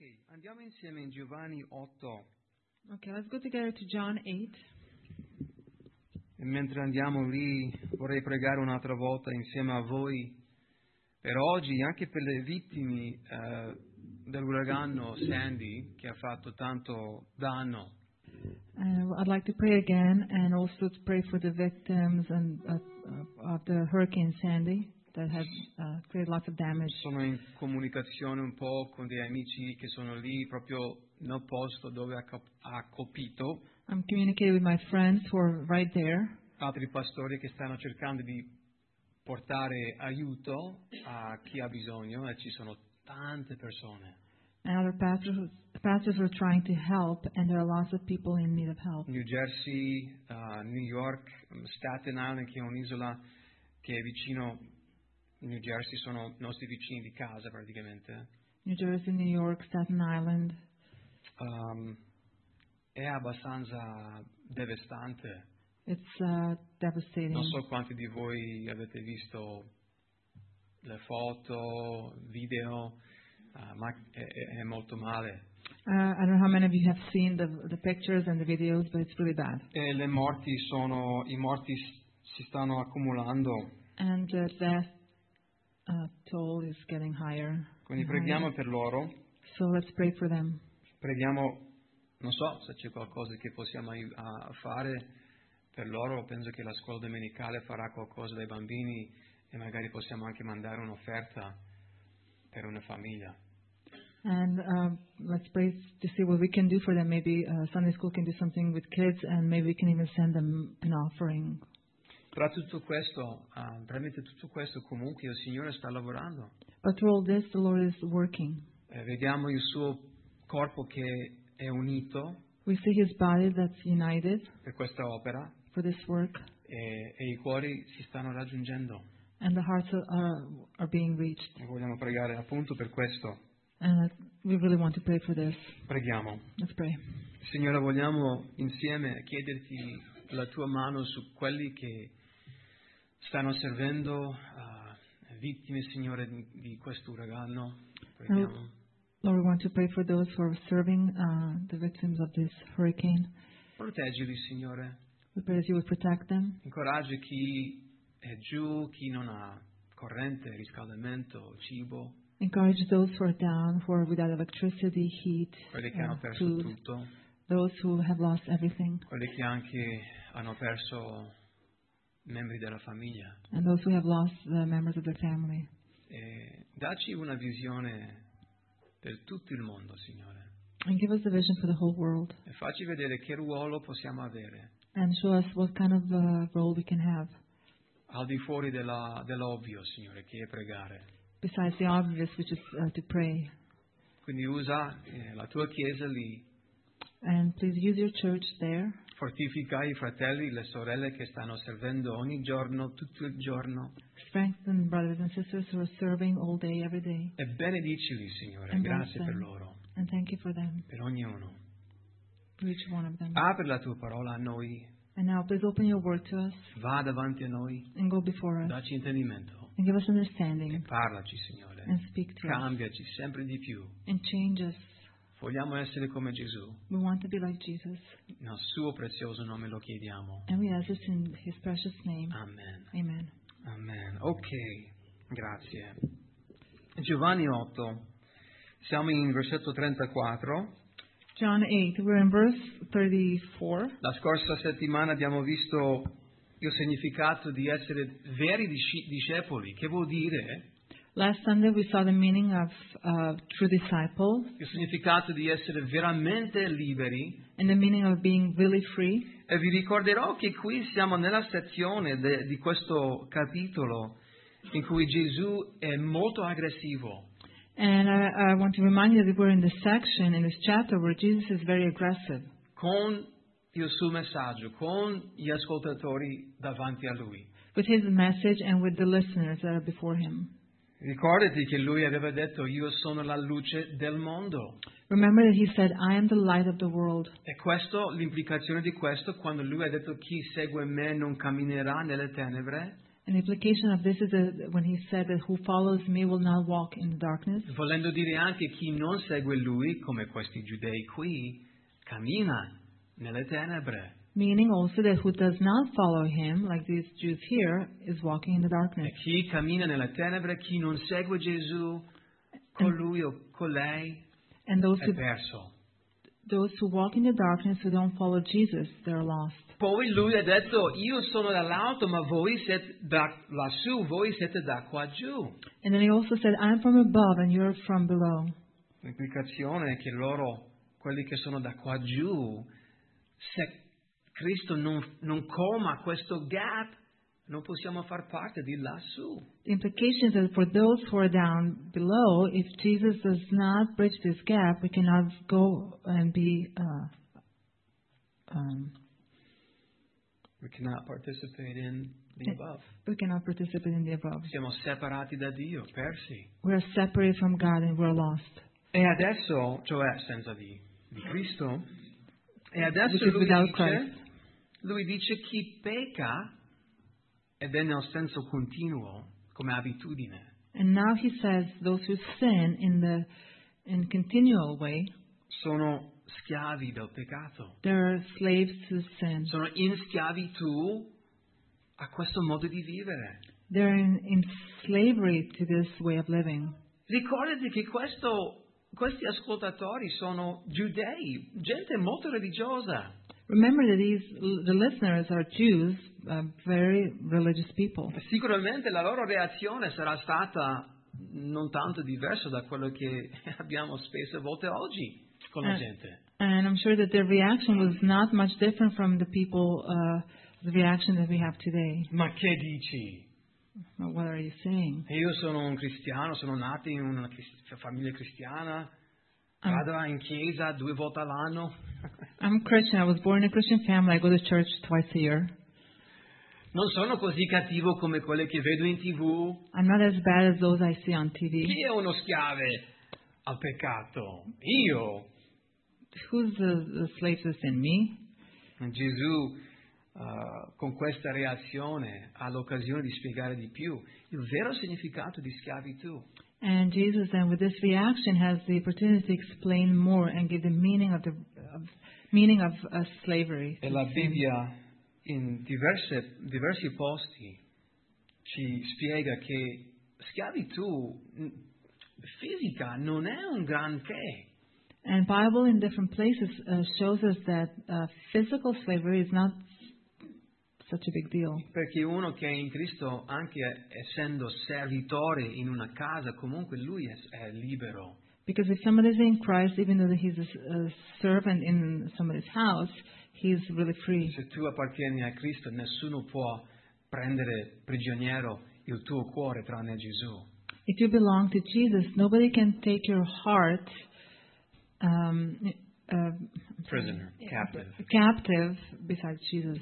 Andiamo insieme in Giovanni 8. Okay, let's go together to John 8. E mentre andiamo lì vorrei pregare un'altra volta insieme a voi per oggi, anche per le vittime dell'uragano Sandy che ha fatto tanto danno. I'd like to pray again and also to pray for the victims of the Hurricane Sandy that has created lots of damage. Sono in comunicazione un po' con dei amici che sono lì proprio nel posto dove ha colpito. I'm communicating with my friends who are right there. Altri pastori che stanno cercando di portare aiuto a chi ha bisogno e ci sono tante persone. And other pastors are trying to help, and there are lots of people in need of help. New Jersey, New York, Staten Island, che è un'isola che è vicino, New Jersey sono nostri vicini di casa praticamente. New Jersey, New York, Staten Island. È abbastanza devastante. It's devastating. Non so quanti di voi avete visto le foto, video, ma è molto male. I don't know how many of you have seen the pictures and the videos, but it's really bad. E i morti si stanno accumulando. And the death toll is getting higher. Quindi and preghiamo higher. per loro. So let's pray for them. Preghiamo, non so se c'è qualcosa che possiamo fare per loro. Penso che la scuola domenicale farà qualcosa dai bambini e magari possiamo anche mandare un'offerta per una famiglia. And let's pray to see what we can do for them. Maybe Sunday school can do something with kids, and maybe we can even send them an offering. Tra tutto questo, tramite tutto questo comunque il Signore sta lavorando. But through all this, the Lord is working. Vediamo il suo corpo che è unito We see His body that's united per questa opera for this work, e i cuori si stanno raggiungendo. and the hearts are being reached. E vogliamo pregare appunto per questo. And we really want to pray for this. Preghiamo. Let's pray. Signore, vogliamo insieme chiederti la tua mano su quelli che stanno servendo vittime, Signore, di questo uragano. Preghiamo. Lord, we want to pray for those who are serving the victims of this hurricane. Proteggili, Signore. We pray that you would protect them. Incoraggi chi è giù, chi non ha corrente, riscaldamento, cibo. Encourage those who are down, who are without electricity, heat, Quelli che hanno perso food. tutto. Those who have lost everything. Quelli che anche hanno perso membri della famiglia. And those who have lost the members of their family. E dacci una visione per tutto il mondo, Signore. And give us a vision for the whole world. E facci vedere che ruolo possiamo avere And show us what kind of role we can have. al di fuori dell'ovvio, Signore, che è pregare. Besides the obvious, which is to pray. Quindi usa la tua Chiesa lì, And please use your church there. fortifica i fratelli e le sorelle che stanno servendo ogni giorno, tutto il giorno, Strengthen brothers and sisters who are serving all day, every day. e benedicili, Signore. And bless Grazie per them. loro, And thank you for them, per ognuno. for each one of them. Apri la tua parola a noi, And now please open your word to us va davanti a noi, and go before us dacci intendimento and give us e understanding parlaci, Signore. and speak to us Cambiaci sempre di più. and change us. Vogliamo essere come Gesù. We want to be like Jesus. Nel suo prezioso nome lo chiediamo. And we ask this in His precious name. Amen. Amen. Amen. Ok, grazie. Giovanni 8, siamo in versetto 34. John 8, we're in verse 34. La scorsa settimana abbiamo visto il significato di essere veri discepoli. Che vuol dire? Last Sunday we saw the meaning of true disciple Il significato di essere veramente liberi. and the meaning of being really free. E vi ricorderò che qui siamo nella sezione di questo capitolo in cui Gesù è molto aggressivo. And I want to remind you that we're in this section, in this chapter, where Jesus is very aggressive Con il suo messaggio, con gli ascoltatori davanti a lui. with his message and with the listeners that are before him. Ricordati che lui aveva detto: io sono la luce del mondo. Remember that he said, I am the light of the world. E l'implicazione di questo, quando lui ha detto: chi segue me non camminerà nelle tenebre, An implication of this is that when he said that who follows me will not walk in the darkness, volendo dire anche chi non segue lui, come questi giudei qui, cammina nelle tenebre. meaning also that who does not follow him, like these Jews here, is walking in the darkness. E chi cammina nelle tenebre, chi non segue Gesù, con lui o con lei, And è perso. those who walk in the darkness, who don't follow Jesus, they're lost. Poi lui ha detto, io sono dall'alto, ma voi siete da lassù, voi siete da qua giù. And then he also said, I'm from above and you're from below. L'implicazione è che loro, quelli che sono da qua giù, se Cristo non colma questo gap, non possiamo far parte di lassù. The implication is that for those who are down below, if Jesus does not bridge this gap, we cannot go and be We cannot participate in the above. we cannot participate in the above. Siamo separati da Dio, persi. We are separated from God and we're lost. E adesso, cioè senza di Cristo, e adesso Which is without lui dice chi pecca ed è nel senso continuo, come abitudine. And now he says those who sin in continual way, Sono schiavi del peccato. they're slaves to sin. Sono in schiavitù a questo modo di vivere. They're in slavery to this way of living. Ricordati che questi ascoltatori sono giudei, gente molto religiosa. Remember that the listeners are Jews, very religious people. Sicuramente la loro reazione sarà stata non tanto diversa da quello che abbiamo spesse volte oggi con la gente. And I'm sure that their reaction was not much different from the people, the reaction that we have today. Ma che dici? What are you saying? Io sono un cristiano, sono nato in una famiglia cristiana, vado in chiesa 2 volte all'anno. I'm Christian. I was born in a Christian family. I go to church twice a year. Non sono così cattivo come quelle che vedo in TV. I'm not as bad as those I see on TV. Chi è uno schiave al peccato? Io. Who's the slave to sin? Me? Gesù con questa reazione ha l'occasione di spiegare di più il vero significato di schiavitù. And Jesus, then, with this reaction, has the opportunity to explain more and give the meaning of slavery. E la Bibbia in diversi posti ci spiega che schiavitù fisica non è un granché. And Bible in different places shows us that physical slavery is not such a big deal. Perché uno che è in Cristo, anche essendo servitore in una casa, comunque lui è libero. Because if somebody is in Christ, even though he's a servant in somebody's house, he's really free. Se tu appartieni a Cristo, nessuno può prendere prigioniero il tuo cuore tranne Gesù. If you belong to Jesus, nobody can take your heart Prisoner, captive besides Jesus.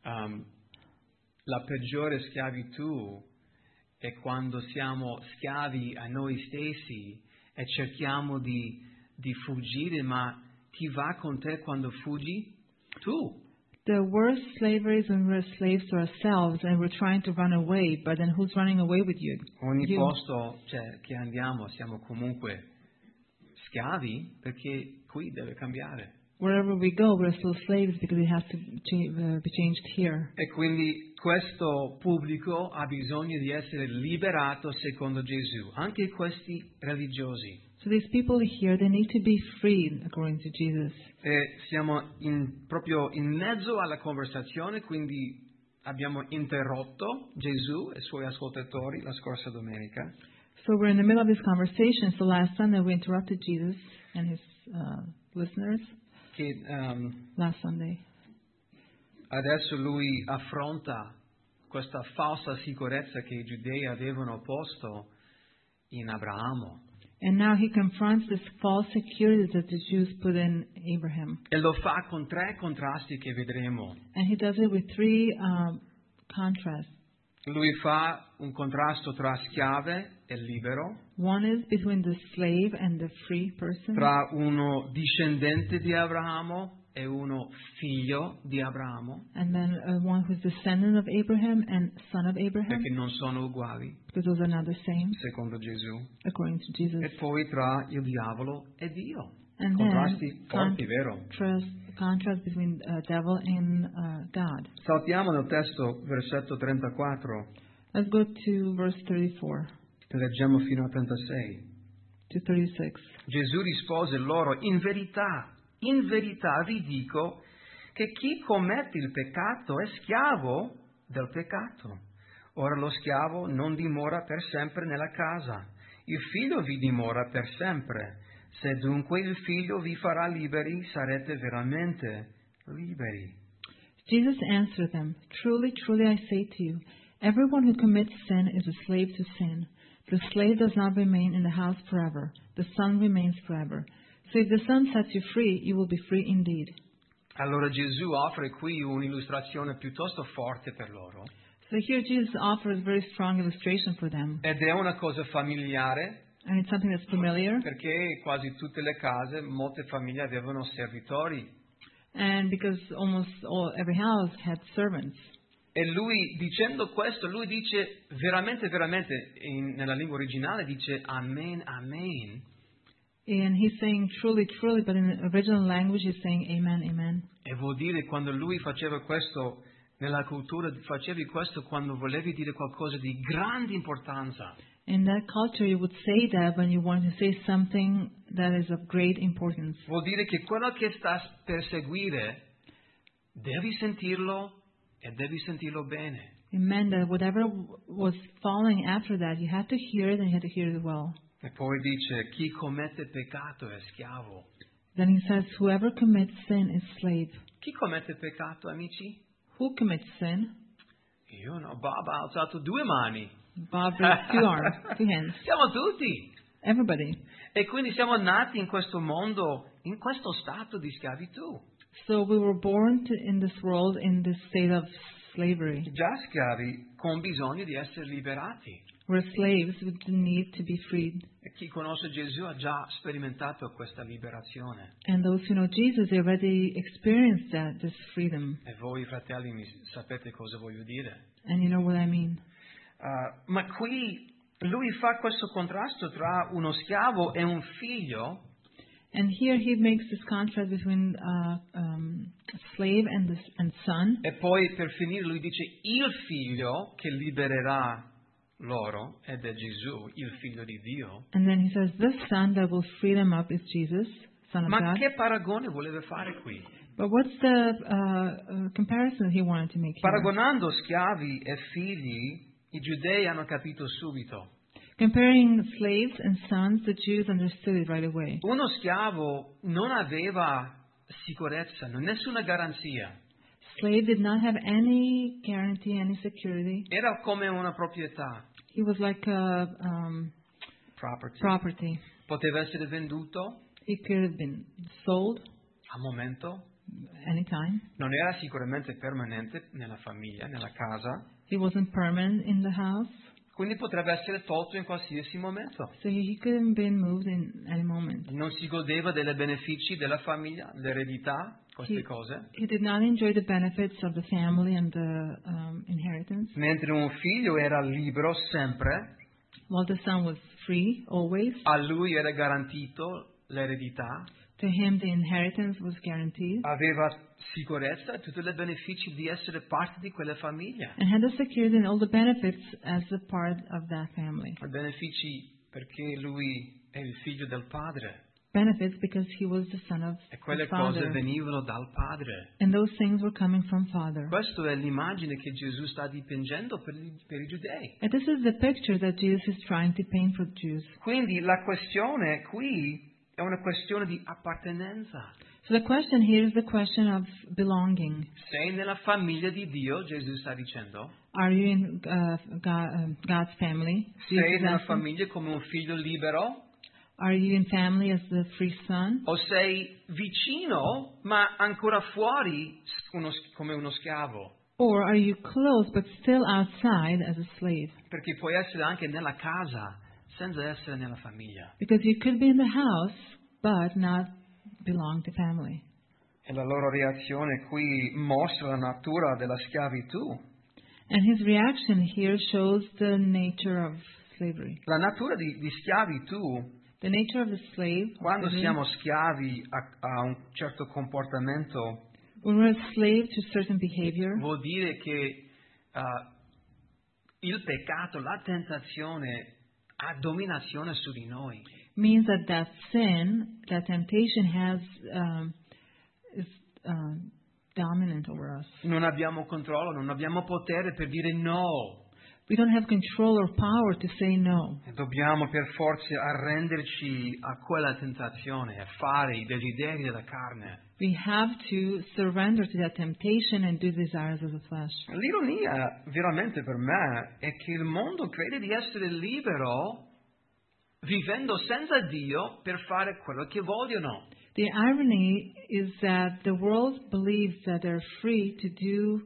La peggiore schiavitù è quando siamo schiavi a noi stessi e cerchiamo di fuggire, ma chi va con te quando fuggi? Tu. The worst slavery is when we're slaves to ourselves and we're trying to run away, but then who's running away with you? Ogni posto che andiamo siamo comunque schiavi perché qui deve cambiare. Wherever we go, we're still slaves because it has to be changed here. E quindi questo pubblico ha bisogno di essere liberato secondo Gesù, anche questi religiosi. So these people here, they need to be freed according to Jesus. E siamo proprio in mezzo alla conversazione, quindi abbiamo interrotto Gesù e i suoi ascoltatori la scorsa domenica. So we're in the middle of this conversation. So last Sunday we interrupted Jesus and his listeners. Che Last Sunday. adesso lui affronta questa falsa sicurezza che i giudei avevano posto in Abramo. And now he confronts this false security that the Jews put in Abraham. E lo fa con 3 contrasti che vedremo. And he does it with 3 contrasts. Lui fa un contrasto tra schiave e libero, One is between the slave and the free person, tra uno discendente di Abramo e uno figlio di Abramo, and then one who's descendant of Abraham and son of Abraham, perché non sono uguali, because those are not the same, secondo Gesù. according to Jesus. E poi tra il diavolo e Dio. And Contrasti then forti, vero? contrast between devil and God. Saltiamo nel testo, versetto 34, Let's go to verse 34 e leggiamo fino a 36. to 36. Gesù rispose loro, in verità vi dico che chi commette il peccato è schiavo del peccato. Ora lo schiavo non dimora per sempre nella casa, il figlio vi dimora per sempre. Se dunque il figlio vi farà liberi, sarete veramente liberi. Jesus answered them, Truly, truly I say to you, everyone who commits sin is a slave to sin. The slave does not remain in the house forever. The son remains forever. So if the son sets you free, you will be free indeed. Allora Gesù offre qui un'illustrazione piuttosto forte per loro. So here Jesus offers a very strong illustration for them. Ed è una cosa familiare, And it's something that's familiar. perché quasi tutte le case, molte famiglie avevano servitori. And because every house had servants. E lui, dicendo questo, lui dice veramente, nella lingua originale dice amen, amen. And he's saying truly, truly, but in the original language he's saying amen, amen. E vuol dire quando lui faceva questo, nella cultura facevi questo quando volevi dire qualcosa di grande importanza. In that culture you would say that when you want to say something that is of great importance. Vuol dire che quello che sta per seguire devi sentirlo e devi sentirlo bene. It meant that whatever was following after that, you had to hear it and you had to hear it well. E poi dice chi commette peccato è schiavo. Then he says, whoever commits sin is slave. Chi commette peccato, amici? Who commits sin? Io no, Bob ha alzato 2 mani. Bob raised 2 arms, 2 hands. Siamo tutti. Everybody. E quindi siamo nati in questo mondo, in questo stato di schiavitù. So we were born in this world in this state of slavery. Già schiavi con bisogno di essere liberati. We're slaves with the need to be freed. E chi conosce Gesù ha già sperimentato questa liberazione. And those who know Jesus, they already experienced that, this freedom. E voi, fratelli, sapete cosa voglio dire. And you know what I mean. Ma qui lui fa questo contrasto tra uno schiavo e un figlio. And here he makes this contrast between slave and son. E poi per finire lui dice il figlio che libererà loro, ed è Gesù, il figlio di Dio. And then he says, the son that will free them up is Jesus, son of Ma God. che paragone voleva fare qui? But what's the comparison he wanted to make here? Paragonando schiavi e figli, i giudei hanno capito subito. Comparing slaves and sons, the Jews understood it right away. Uno schiavo non aveva sicurezza, nessuna garanzia. Slave did not have any guarantee, any security. Era come una proprietà. He was like a property. Poteva essere venduto He could have been sold a momento. anytime. Non era sicuramente permanente nella famiglia, nella casa. He wasn't permanent in the house. Quindi potrebbe essere tolto in qualsiasi momento. So he could have been moved in any moment. Non si godeva dei benefici della famiglia, l'eredità, queste cose. He did not enjoy the benefits of the family and the inheritance. Mentre un figlio era libero sempre, While the son was free always. a lui era garantito l'eredità. To him the inheritance was guaranteed. Aveva sicurezza e tutti i benefici di essere parte di quella famiglia. And had the security and all the benefits as a part of that family. I benefici perché lui è il figlio del padre. Benefits because he was the son of E quelle his father. cose venivano dal padre. And those things were coming from father. Questa è l'immagine che Gesù sta dipingendo per i giudei. And this is the picture that Jesus is trying to paint for the Jews. Quindi la questione qui è una questione di appartenenza. So the question here is the question of belonging. Sei nella famiglia di Dio, Gesù sta dicendo. Are you in God's family? Sei Jesus nella asked him. famiglia come un figlio libero? Are you in family as the free son? O sei vicino ma ancora fuori come uno schiavo? Or are you close but still outside as a slave? Perché puoi essere anche nella casa senza essere nella famiglia. Because you could be in the house but not belong to family. E la loro reazione qui mostra la natura della schiavitù. And his reaction here shows the nature of slavery. La natura di schiavitù, The nature of the slave. of quando slavery. siamo schiavi a un certo comportamento, When we're a slave to certain behavior, vuol dire che il peccato, la tentazione ha dominazione su di noi. means that sin, that temptation is dominant over us. Non abbiamo controllo, non abbiamo potere per dire no. We don't have control or power to say no. E dobbiamo per forza arrenderci a quella tentazione e fare i desideri della carne. We have to surrender to that temptation and do the desires of the flesh. L'ironia veramente per me è che il mondo crede di essere libero vivendo senza Dio per fare quello che vogliono. The irony is that the world believes that they're free to do,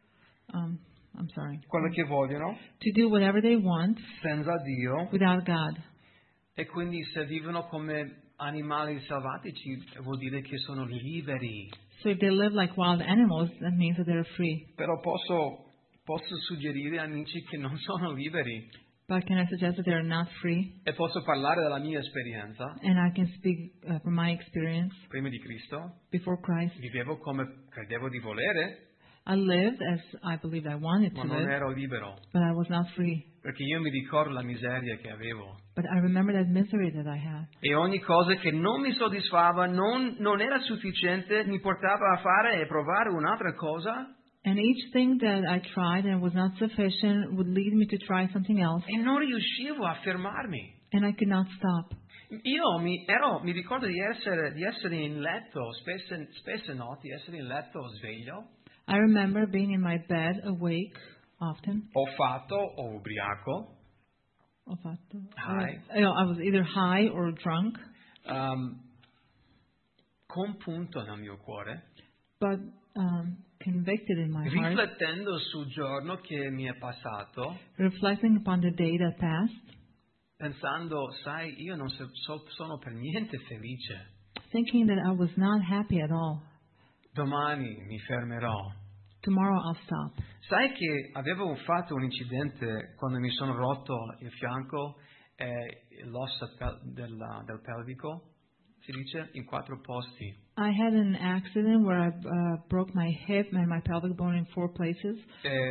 Quello che vogliono to do whatever they want senza Dio, without God. e quindi se vivono come animali selvatici vuol dire che sono liberi. So if they live like wild animals, that means that they're free. Però posso suggerire amici che non sono liberi, But can I suggest that they're not free? e posso parlare della mia esperienza. And I can speak from my experience. Prima di Cristo Before Christ, vivevo come credevo di volere, I lived as I believed I wanted ma to non live, ero libero, but I was not free. perché io mi ricordo la miseria che avevo. But I remember that misery that I had. E ogni cosa che non mi soddisfava, non era sufficiente, mi portava a fare e provare un'altra cosa, And each thing that I tried and was not sufficient would lead me to try something else, e non riuscivo a fermarmi. and I could not stop. Io mi ricordo di essere in letto, spesse notti, essere in letto sveglio, I remember being in my bed, awake, often. o fatto o ubriaco, High. I was either high or drunk, con punto nel mio cuore, but convicted in my heart, riflettendo sul giorno che mi è passato, reflecting upon the day that passed, pensando, sai, io non sono per niente felice. thinking that I was not happy at all. Domani mi fermerò. Tomorrow I'll stop. Sai che avevo fatto un incidente quando mi sono rotto il fianco e l'ossa del pelvico, si dice, in 4 posti. I had an accident where I broke my hip and my pelvic bone in 4 places.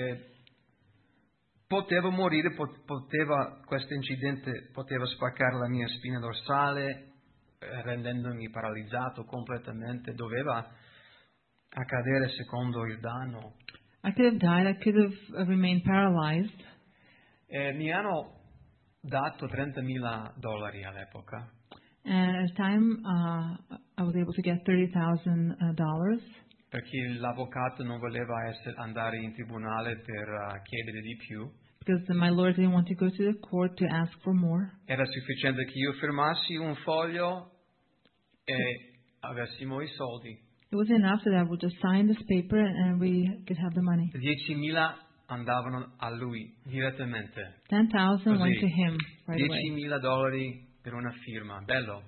Potevo morire, questo incidente poteva spaccare la mia spina dorsale, rendendomi paralizzato completamente, doveva accadere secondo il danno. I could have died. I could have remained paralyzed. Mi hanno dato $30,000 all'epoca. And at the time, I was able to get $30,000 Perché l'avvocato non voleva andare in tribunale per chiedere di più. because my lawyer didn't want to go to the court to ask for more. Era sufficiente che io firmassi un foglio e avessimo i soldi. It was enough that I would just sign this paper and we could have the money. 10.000 andavano a lui direttamente. 10,000 went Così. to him right away. $10,000 per una firma, bello.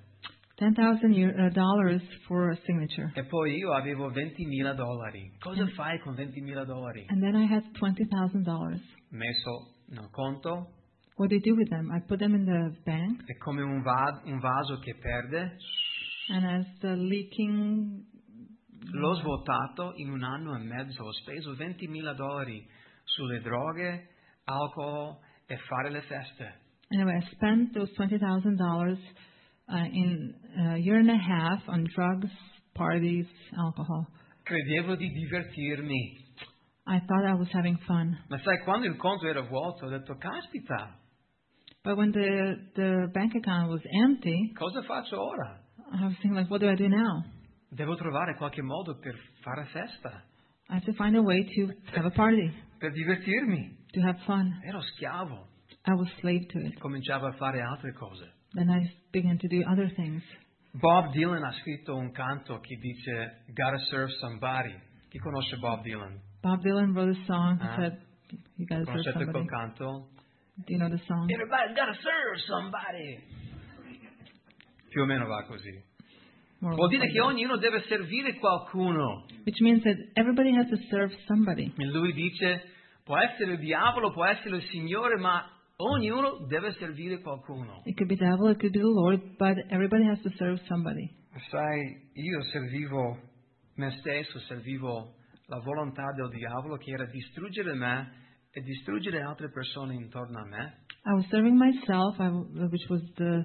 $10,000 for a signature. E poi io avevo $20,000. Cosa fai con $20,000? And then I had $20,000. Messo nel conto, What do you do with them? I put them in the bank, è come un vaso che perde. and as the leaking, L'ho svuotato in 1 anno e mezzo. Ho speso $20,000 sulle droghe, alcol e fare le feste. anyway, I spent those $20,000 in a year and a half on drugs, parties, alcohol. Credevo di divertirmi. I thought I was having fun. Ma sai, quando il conto era vuoto, ho detto, caspita, But when the bank account was empty, cosa faccio ora? I was thinking, like, what do I do now? Devo trovare qualche modo per fare festa, I have to find a way to have a party, per divertirmi. to have fun. Ero schiavo. I was slave to it. Cominciavo a fare altre cose. Then I began to do other things. Bob Dylan ha scritto un canto che dice Gotta serve somebody. Chi conosce Bob Dylan? Bob Dylan wrote a song that said, you gotta serve Conoscete somebody. quel canto? Do you know the song? Everybody gotta serve somebody. Più o meno va così. more or Vuol less dire like che that. ognuno deve servire qualcuno. Which means that everybody has to serve somebody. E lui dice, può essere il diavolo, può essere il Signore, ma ognuno deve servire qualcuno. It could be the devil, it could be the Lord, but everybody has to serve somebody. Sai, io servivo me stesso, servivo la volontà del diavolo che era distruggere me e distruggere altre persone intorno a me. I was serving myself, which was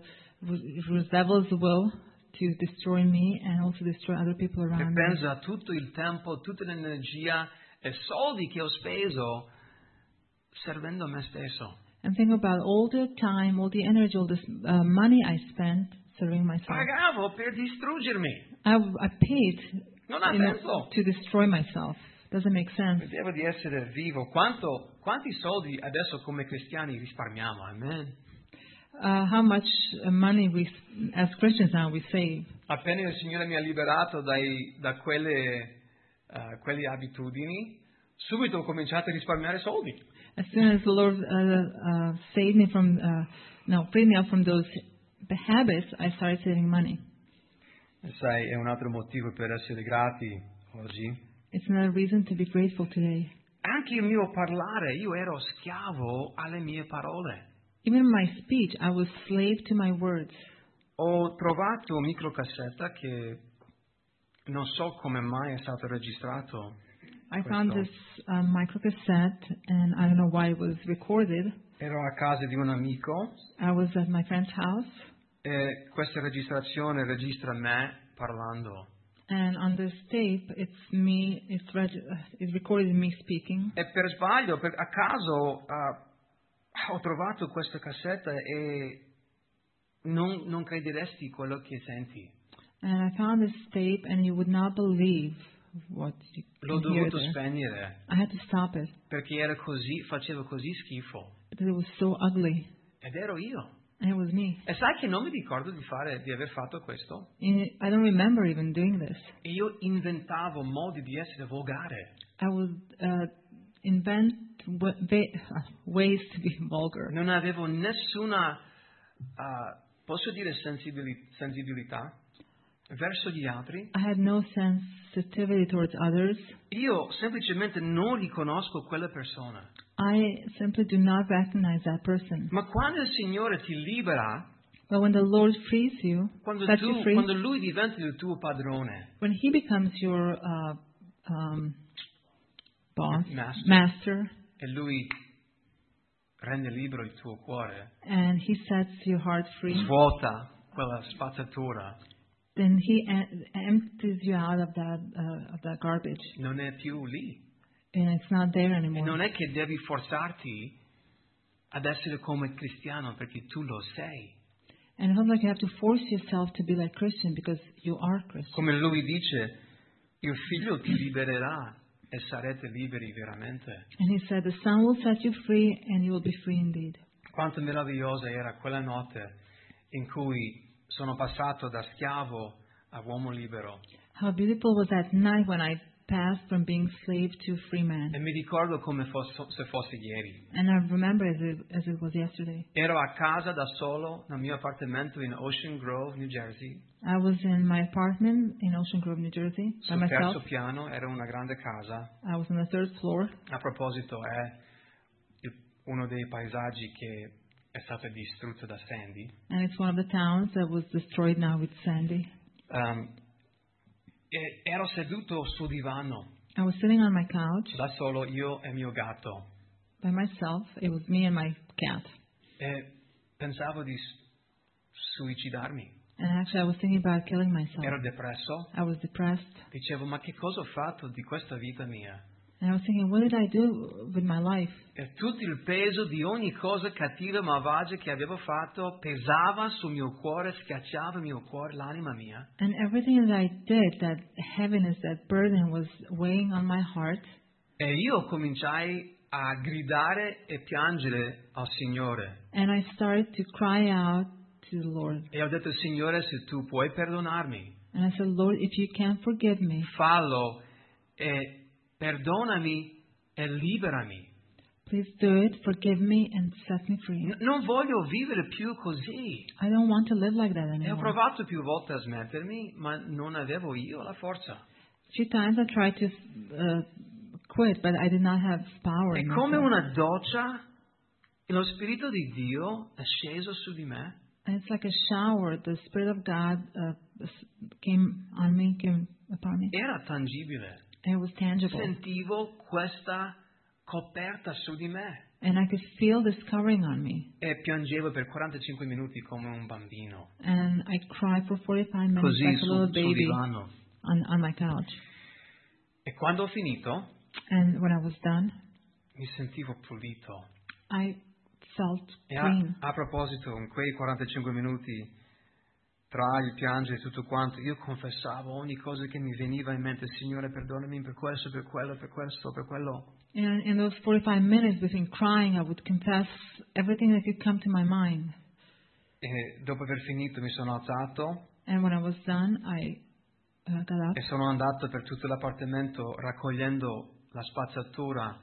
devil's will to destroy me and also destroy other people E around me. penso a tutto il tempo, tutta l'energia e soldi che ho speso servendo me stesso. And think about all the time, all the energy, all this money I spent serving myself. Pagavo per distruggermi. I paid Non ha you know, senso. to destroy myself. Doesn't make sense. Vedevo di essere vivo. Quanti soldi adesso come cristiani risparmiamo? Amen. How much money we, as Christians now, we save. Appena il Signore mi ha liberato da quelle abitudini, subito ho cominciato a risparmiare soldi. As soon as the Lord saved me from, freed me up from those habits, I started saving money. E sai, è un altro motivo per essere grati oggi. It's another reason to be grateful today. Anche il mio parlare, io ero schiavo alle mie parole. Even in my speech, I was slave to my words. Ho trovato un microcassetta che non so come mai è stato registrato. I found this microcassette, and I don't know why it was recorded. Ero a casa di un amico I was at my friend's house, e questa registrazione registra me parlando. and on this tape, it's recorded me speaking. E per sbaglio, a caso, ho trovato questa cassetta e non crederesti quello che senti. And I found this tape, and you would not believe what you L'ho can hear dovuto there. spegnere I had to stop it perché faceva così schifo. because it was so ugly, Ed ero io. and it was me. E sai che non mi ricordo di aver fatto questo? And I don't remember even doing this. E io inventavo modi di essere volgare. I would invent ways to be vulgar. Non avevo nessuna, posso dire sensibilità verso gli altri. I had no sensitivity towards others. Io semplicemente non riconosco quella persona. I simply do not recognize that person. Ma quando il Signore ti libera, But when the Lord frees you, quando sets you free, Lui diventa il tuo padrone, when He becomes your boss, master, e Lui rende libero il tuo cuore, and He sets your heart free, svuota quella spazzatura, then He empties you out of that garbage, non è più lì. and it's not there E anymore. non è che devi forzarti ad essere come cristiano perché tu lo sei. And it's not like you have to force yourself to be like Christian because you are Christian. Come Lui dice, il Figlio ti libererà e sarete liberi veramente. And He said, the Son will set you free, and you will be free indeed. Quanto meravigliosa era quella notte in cui sono passato da schiavo a uomo libero. How beautiful was that night when I passed from being slave to free man. E mi ricordo come se fosse ieri. And I remember as it was yesterday. Ero a casa da solo nel mio appartamento in Ocean Grove, New Jersey. I was in my apartment in Ocean Grove, New Jersey, by Sul myself. terzo piano era una grande casa. I was on the third floor. A proposito, è uno dei paesaggi che è stato distrutto da Sandy. And it's one of the towns that was destroyed now with Sandy. E ero seduto sul divano, I was sitting on my couch da solo, io e mio gatto. by myself. It was me and my cat. E pensavo di suicidarmi. And actually I was thinking about killing myself. Ero depresso. I was depressed. Dicevo, ma che cosa ho fatto di questa vita mia? And I was thinking, what did I do with my life? E tutto il peso di ogni cosa cattiva e malvagia che avevo fatto pesava sul mio cuore, schiacciava il mio cuore, l'anima mia. And everything that I did, that heaviness, that burden was weighing on my heart. E io cominciai a gridare e piangere al Signore. And I started to cry out to the Lord. E ho detto, Signore, se tu puoi perdonarmi, And I said, Lord, if you can forgive me, fallo e perdonami e liberami. Please do it, forgive me, and set me free. Non voglio vivere più così. I don't want to live like that E ho anymore. provato più volte a smettermi, ma non avevo io la forza. A few times I tried to quit, but I did not have power È in come myself. una doccia e lo Spirito di Dio è sceso su di me. And it's like a shower. The Spirit of God came on me, came upon me. Era tangibile. And it was tangible. Sentivo questa coperta su di me. And I could feel this covering on me. E piangevo per 45 minuti come un bambino. And I cried for 45 minutes Così like a little sul baby divano. on my couch. E quando ho finito, And when I was done, mi sentivo pulito. I felt E clean. a proposito, in quei 45 minuti, tra il piangere e tutto quanto, io confessavo ogni cosa che mi veniva in mente. Signore, perdonami per questo, per quello, per questo, per quello. And in those 45 minutes between crying, I would confess everything that could come to my mind. E dopo aver finito mi sono alzato And when I was done, I got up e sono andato per tutto l'appartamento raccogliendo la spazzatura,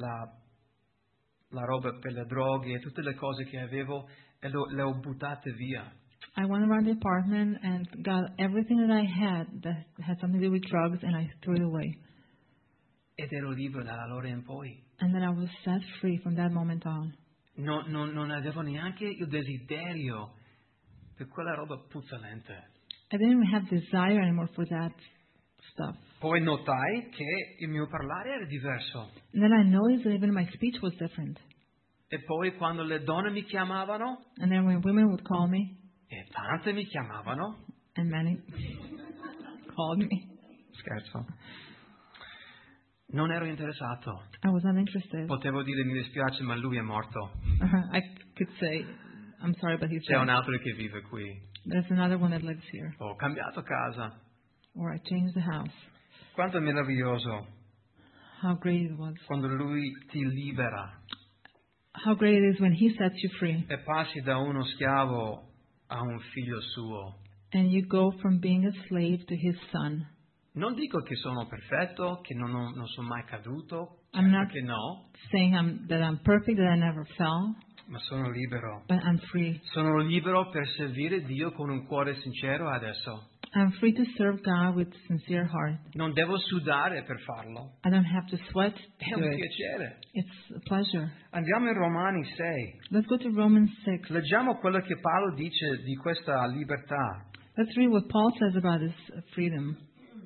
la roba per le droghe e tutte le cose che avevo e le ho buttate via. I went around the apartment and got everything that I had that had something to do with drugs, and I threw it away. Ed ero libero da allora in poi. And then I was set free from that moment on. Non avevo neanche il desiderio per quella roba puzzolente. I didn't even have desire anymore for that stuff. Poi notai che il mio parlare era diverso. And then I noticed that even my speech was different. E poi quando le donne mi chiamavano, And then when women would call me, e tante mi chiamavano, and many called me, scherzo, non ero interessato. I was not interested. Potevo dire mi dispiace ma lui è morto. I could say, I'm sorry, but he's C'è un dead. altro che vive qui. There's another one that lives here. Ho cambiato casa. Or I changed the house. Quanto è meraviglioso How great it was. quando lui ti libera How great it is when he sets you free. e passi da uno schiavo a un figlio suo. And you go from being a slave to his son. Non dico che sono perfetto, che non sono mai caduto, I'm not perché no, saying that I'm perfect, that I never fell, ma sono libero. but I'm free. Sono libero per servire Dio con un cuore sincero adesso. I'm free to serve God with sincere heart. Non devo sudare per farlo. I don't have to sweat È to un do it. piacere. It's a pleasure. Andiamo in Romani 6. Let's go to Romans 6. Leggiamo quello che Paolo dice di questa libertà. Let's read what Paul says about his freedom.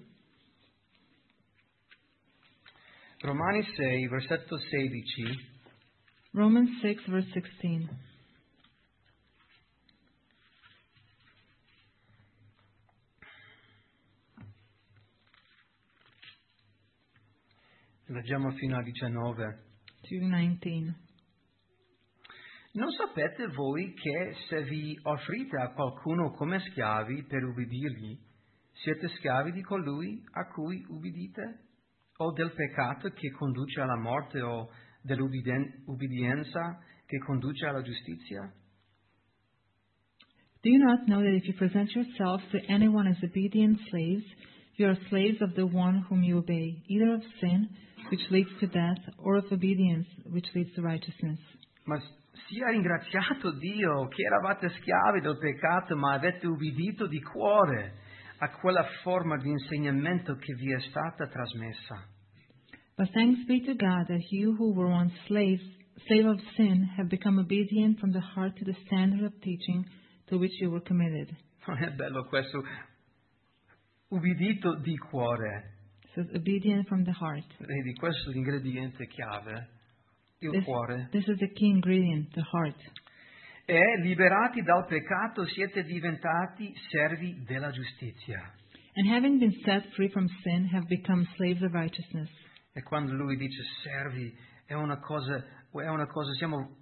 Romani 6, versetto 16. Romans 6, verse 16. Leggiamo fino a 19. To 19. Non sapete voi che se vi offrite a qualcuno come schiavi per ubbidirgli, siete schiavi di colui a cui ubbidite? O del peccato che conduce alla morte o dell'ubbidienza che conduce alla giustizia? Do you not know that if you present yourselves to anyone as obedient slaves, you are slaves of the one whom you obey, either of sin, which leads to death, or of obedience, which leads to righteousness? Ma sia ringraziato Dio che eravate schiavi del peccato, ma avete ubbidito di cuore a quella forma di insegnamento che vi è stata trasmessa. But thanks be to God that you who were once slave of sin, have become obedient from the heart to the standard of teaching to which you were committed. Non è bello questo? Ubbidito di cuore. It says obedient from the heart. Vedi, questo è l'ingrediente chiave, il cuore. This is the key ingredient, the heart. E liberati dal peccato siete diventati servi della giustizia. And having been set free from sin, have become slaves of righteousness. E quando lui dice servi, è una cosa siamo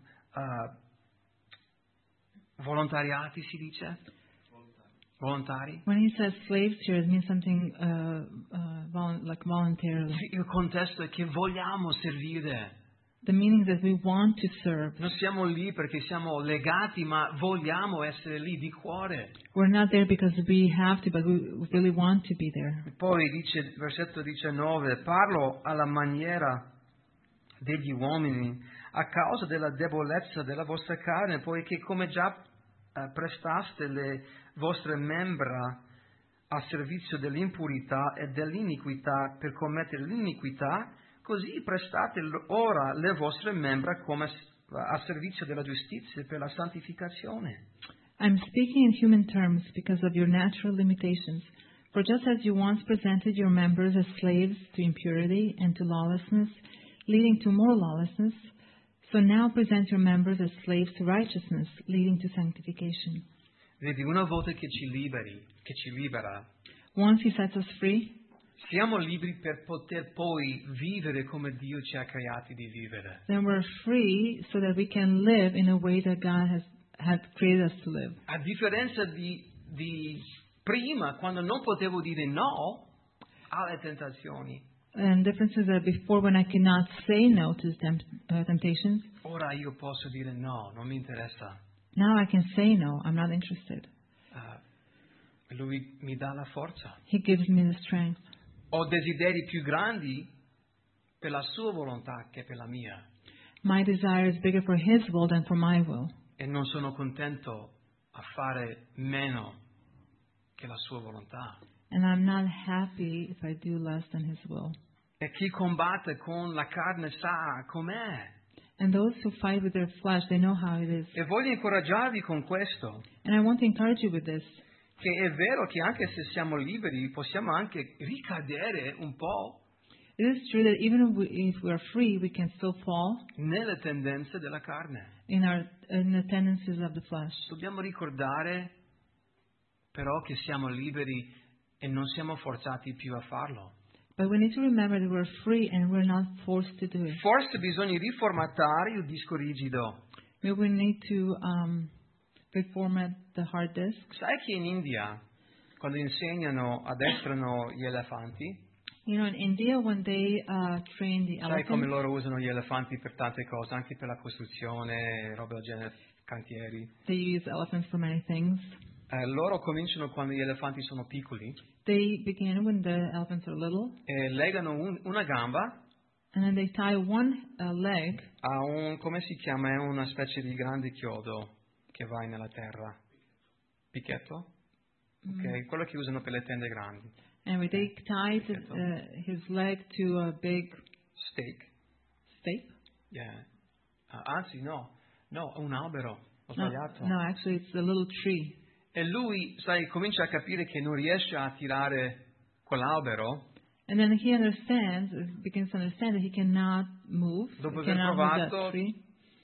volontariati, si dice? Volontari? When he says slaves here, it means something like voluntarily. Il contesto è che vogliamo servire. The meaning is that we want to serve. Non siamo lì perché siamo legati, ma vogliamo essere lì di cuore. We're not there because we have to, but we really want to be there. E poi dice, versetto 19, parlo alla maniera degli uomini a causa della debolezza della vostra carne, poiché come già prestaste le vostre membra a servizio dell'impurità e dell'iniquità per commettere l'iniquità, così prestate ora le vostre membra come a servizio della giustizia per la santificazione. I'm speaking in human terms because of your natural limitations. For just as you once presented your members as slaves to impurity and to lawlessness, leading to more lawlessness, so now present your members as slaves to righteousness, leading to sanctification. Vedi, una volta che ci libera, Once He sets us free, siamo liberi per poter poi vivere come Dio ci ha creati di vivere. then we're free so that we can live in a way that God has created us to live. A differenza di prima, quando non potevo dire no alle tentazioni, And difference is that before, when I could not say no to temptations, ora io posso dire no, non mi interessa. now I can say no, I'm not interested. Lui mi dà la forza. He gives me the strength. Ho desideri più grandi per la sua volontà che per la mia. My desire is bigger for His will than for my will. E non sono contento a fare meno che la sua volontà. And I'm not happy if I do less than His will. E chi combatte con la carne sa com'è. And those who fight with their flesh, they know how it is. E voglio incoraggiarvi con questo, And I want to encourage you with this. che è vero che anche se siamo liberi possiamo anche ricadere un po' It is true that even if we are free, we can still fall nelle tendenze della carne. in the tendencies of the flesh. Dobbiamo ricordare però che siamo liberi e non siamo forzati più a farlo. But we need to remember that we're free and we're not forced to do it. Forse bisogna riformatare il disco rigido. Maybe we need to reformat the hard disk. Sai che in India, quando insegnano, addestrano gli elefanti, You know, in India, when they train the sai come elephants, loro usano gli elefanti per tante cose, anche per la costruzione, roba del genere, cantieri. they use elephants for many things. Loro cominciano quando gli elefanti sono piccoli They begin when the elephants are little, e legano una gamba and then they tie one leg. a come si chiama? È una specie di grande chiodo che va nella terra. Picchetto? Ok, quello che usano per le tende grandi. And they tied his leg to a big Stake. stake. Yeah. Anzi, no, un albero. Ho sbagliato. No, actually, it's a little tree. E lui, sai, comincia a capire che non riesce a tirare quell'albero. And then he begins to understand that he cannot move. Dopo He aver cannot move provato that tree.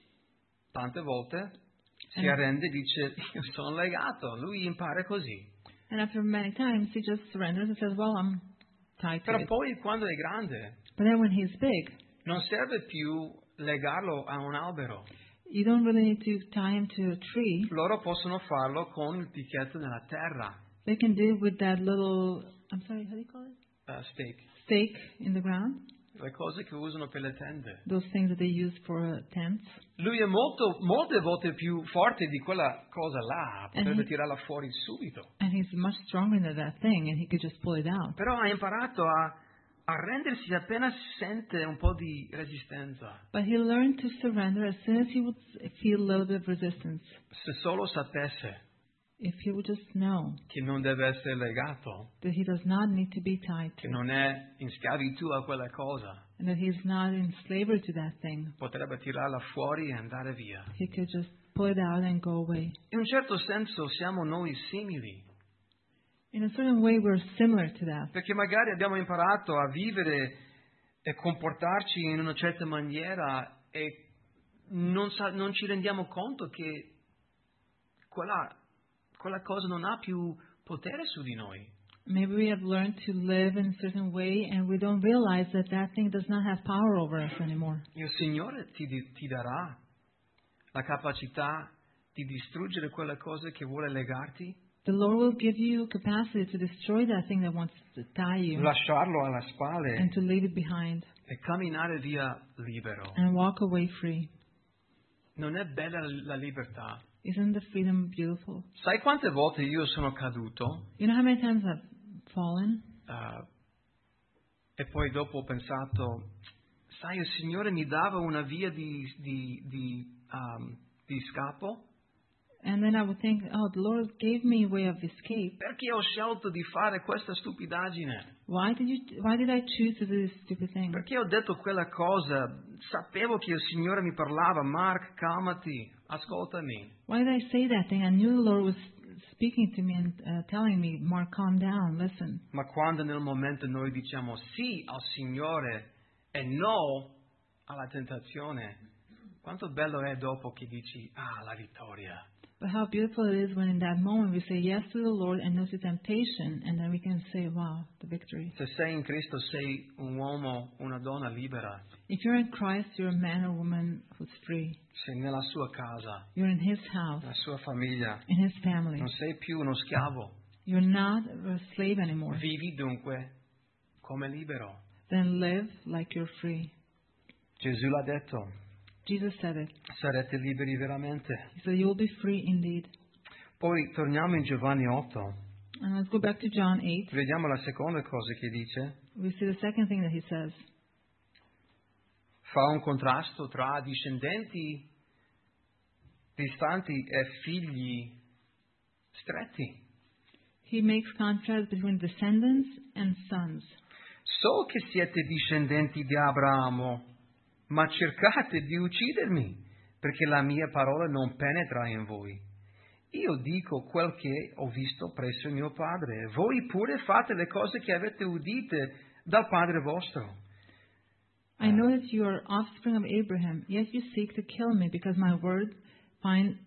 tante volte, si arrende e dice, io sono legato. Lui impara così. And after many times, he just surrenders and says, well, I'm tied to Però it. poi quando è grande, But then when he's big, non serve più legarlo a un albero. you don't really need to tie him to a tree. Loro possono farlo con il picchetto nella terra. They can do it with that little, I'm sorry, how do you call it? Stake. Stake in the ground. Le cose che usano per le tende. Those things that they use for tents. Lui è molte volte più forte di quella cosa là, potrebbe tirarla fuori subito. And he's much stronger than that thing, and he could just pull it out. Però ha imparato a rendersi appena sente un po' di resistenza. But he learned to surrender as soon as he would feel a little bit of resistance. Se solo sapesse If he would just know che non deve essere legato, that he does not need to be tied che to, non è in schiavitù a quella cosa, and that he's not in slavery to that thing, potrebbe tirarla fuori e andare via. he could just pull it out and go away. In un certo senso siamo noi simili, In a certain way, we're similar to that. perché magari abbiamo imparato a vivere e comportarci in una certa maniera e non ci rendiamo conto che quella cosa non ha più potere su di noi. Maybe we have learned to live in a certain way, and we don't realize that that thing does not have power over us anymore. Il Signore ti darà la capacità di distruggere quelle cose che vuole legarti, The Lord will give you capacity to destroy that thing that wants to tie you lasciarlo alle spalle and to leave it behind e camminare via libero. and walk away free. Non è bella la libertà? Isn't the freedom beautiful? Sai quante volte io sono caduto You know how many times I've fallen? e poi dopo ho pensato, sai, il Signore mi dava una via di scappo And then I would think, oh, the Lord gave me a way of escape. perché ho scelto di fare questa stupidaggine. Why did I choose to do this stupid thing? Perché ho detto quella cosa, sapevo che il Signore mi parlava, Mark, calmati, ascoltami. Why did I say that thing? I knew the Lord was speaking to me and telling me, Mark, calm down, listen. Ma quando nel momento noi diciamo sì al Signore e no alla tentazione, quanto bello è dopo che dici, la vittoria. But how beautiful it is when in that moment we say yes to the Lord and no to temptation, and then we can say, wow, the victory. Se sei in Cristo sei un uomo, una donna libera. If you're in Christ, you're a man or woman who's free. Sei nella sua casa, You're in His house, nella sua famiglia. in His family. Non sei più uno schiavo. You're not a slave anymore. Vivi dunque come libero. Then live like you're free. Gesù l'ha detto. Jesus said it. Sarete liberi veramente. He said, you will be free indeed. Poi torniamo in Giovanni 8. And let's go back to John 8. Vediamo la seconda cosa che dice. We see the second thing that He says. Fa un contrasto tra discendenti distanti e figli stretti. He makes contrast between descendants and sons. So che siete discendenti di Abramo, ma cercate di uccidermi, perché la mia parola non penetra in voi. Io dico quel che ho visto presso mio padre. Voi pure fate le cose che avete udite dal padre vostro. I know that you are offspring of Abraham, yet you seek to kill me because my word finds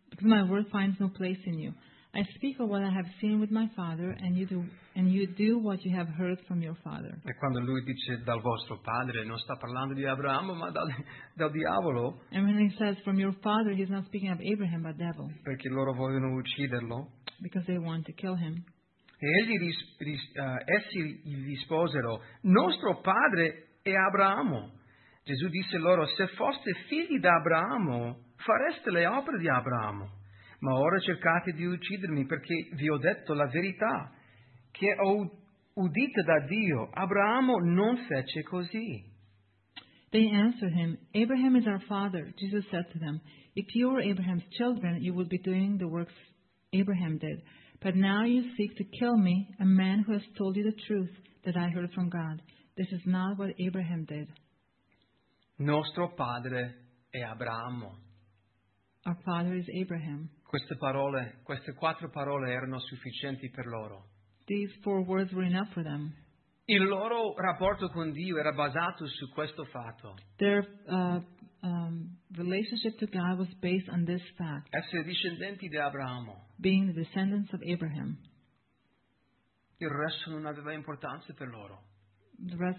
no place in you. I speak of what I have seen with my father, and you do what you have heard from your father. E quando lui dice dal vostro padre, non sta parlando di Abramo, ma dal diavolo, And when he says from your father, he's not speaking of Abraham, but devil, perché loro vogliono ucciderlo. because they want to kill him. E essi gli risposero, nostro padre è Abramo. Gesù disse loro, se foste figli di Abramo, fareste le opere di Abramo. Ma ora cercate di uccidermi perché vi ho detto la verità, che ho udita da Dio. Abramo non fece così. They answered him, Abraham is our father. Jesus said to them, if you were Abraham's children, you would be doing the works Abraham did. But now you seek to kill me, a man who has told you the truth that I heard from God. This is not what Abraham did. Nostro padre è Abramo. Our father is Abraham. Queste 4 parole erano sufficienti per loro. These 4 words were enough for them. Il loro rapporto con Dio era basato su questo fatto. Their relationship to God was based on this fact, Essere discendenti di Abramo. being the descendants of Abraham. Il resto non aveva importanza per loro. The rest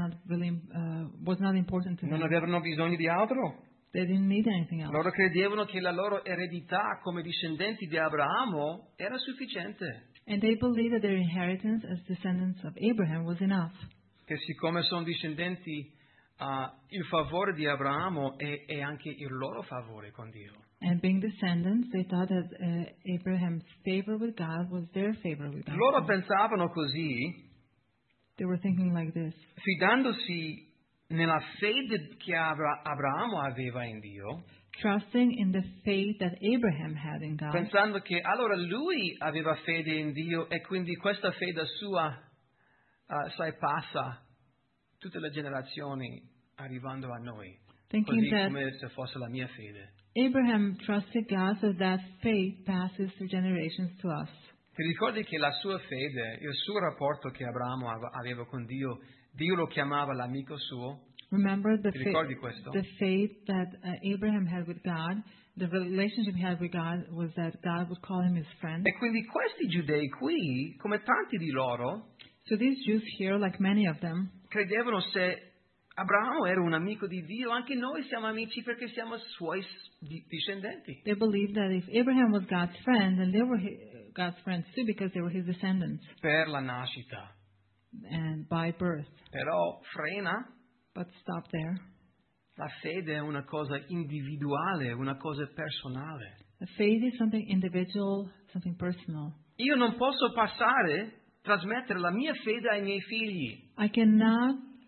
was not important to Non them. avevano bisogno di altro. They didn't need anything else. Loro credevano che la loro eredità come discendenti di Abramo era sufficiente. And they believed that their inheritance as descendants of Abraham was enough. Che siccome sono discendenti, il favore di Abramo è anche il loro favore con Dio. And being descendants, they thought that Abraham's favor with God was their favor with God. Loro pensavano così, They were thinking like this. fidandosi nella fede che Abramo aveva in Dio, Trusting in the faith that Abraham had in God. pensando che allora lui aveva fede in Dio e quindi questa fede sua, sai, passa tutte le generazioni arrivando a noi, Thinking così that come se fosse la mia fede. Abraham trusted God, so that faith passes through generations to us. Ti ricordi che la sua fede, il suo rapporto che Abramo aveva con Dio, Dio lo chiamava l'amico suo? Remember the Ti ricordi questo? faith that Abraham had with God, the relationship he had with God was that God would call him his friend. E quindi questi giudei qui, come tanti di loro, So these Jews here, like many of them, credevano se Abramo era un amico di Dio, anche noi siamo amici perché siamo suoi discendenti. they believed that if Abraham was God's friend, then they were God's friends too because they were his descendants Per la nascita. and by birth. Però frena, But stop there. la fede è una cosa individuale, una cosa personale. The faith is something individual, something personal. Io non posso trasmettere la mia fede ai miei figli. I cannot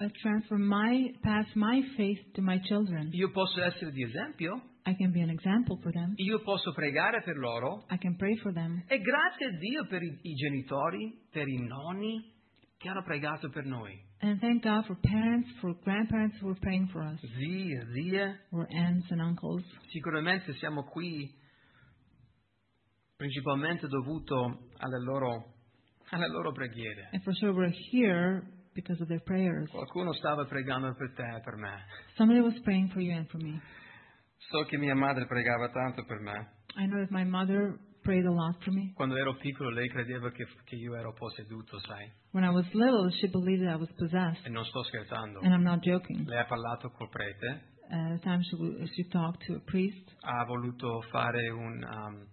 pass my faith to my children. Io posso essere di esempio. I can be an example for them. Io posso pregare per loro. I can pray for them. E grazie a Dio per i genitori, per i nonni che hanno pregato per noi. And thank God for parents, for grandparents who are praying for us. Zii, zie. Or aunts and uncles. Sicuramente siamo qui principalmente dovuto alle loro preghiere. And for sure we're here because of their prayers. Qualcuno stava pregando per te e per me. Somebody was praying for you and for me. So che mia madre pregava tanto per me. I know that my mother prayed a lot for me. Quando ero piccolo lei credeva che io ero posseduto, sai? When I was little, she believed that I was possessed. E non sto scherzando. And I'm not joking. Lei ha parlato col prete. At the time she talked to a priest. Ha voluto fare un...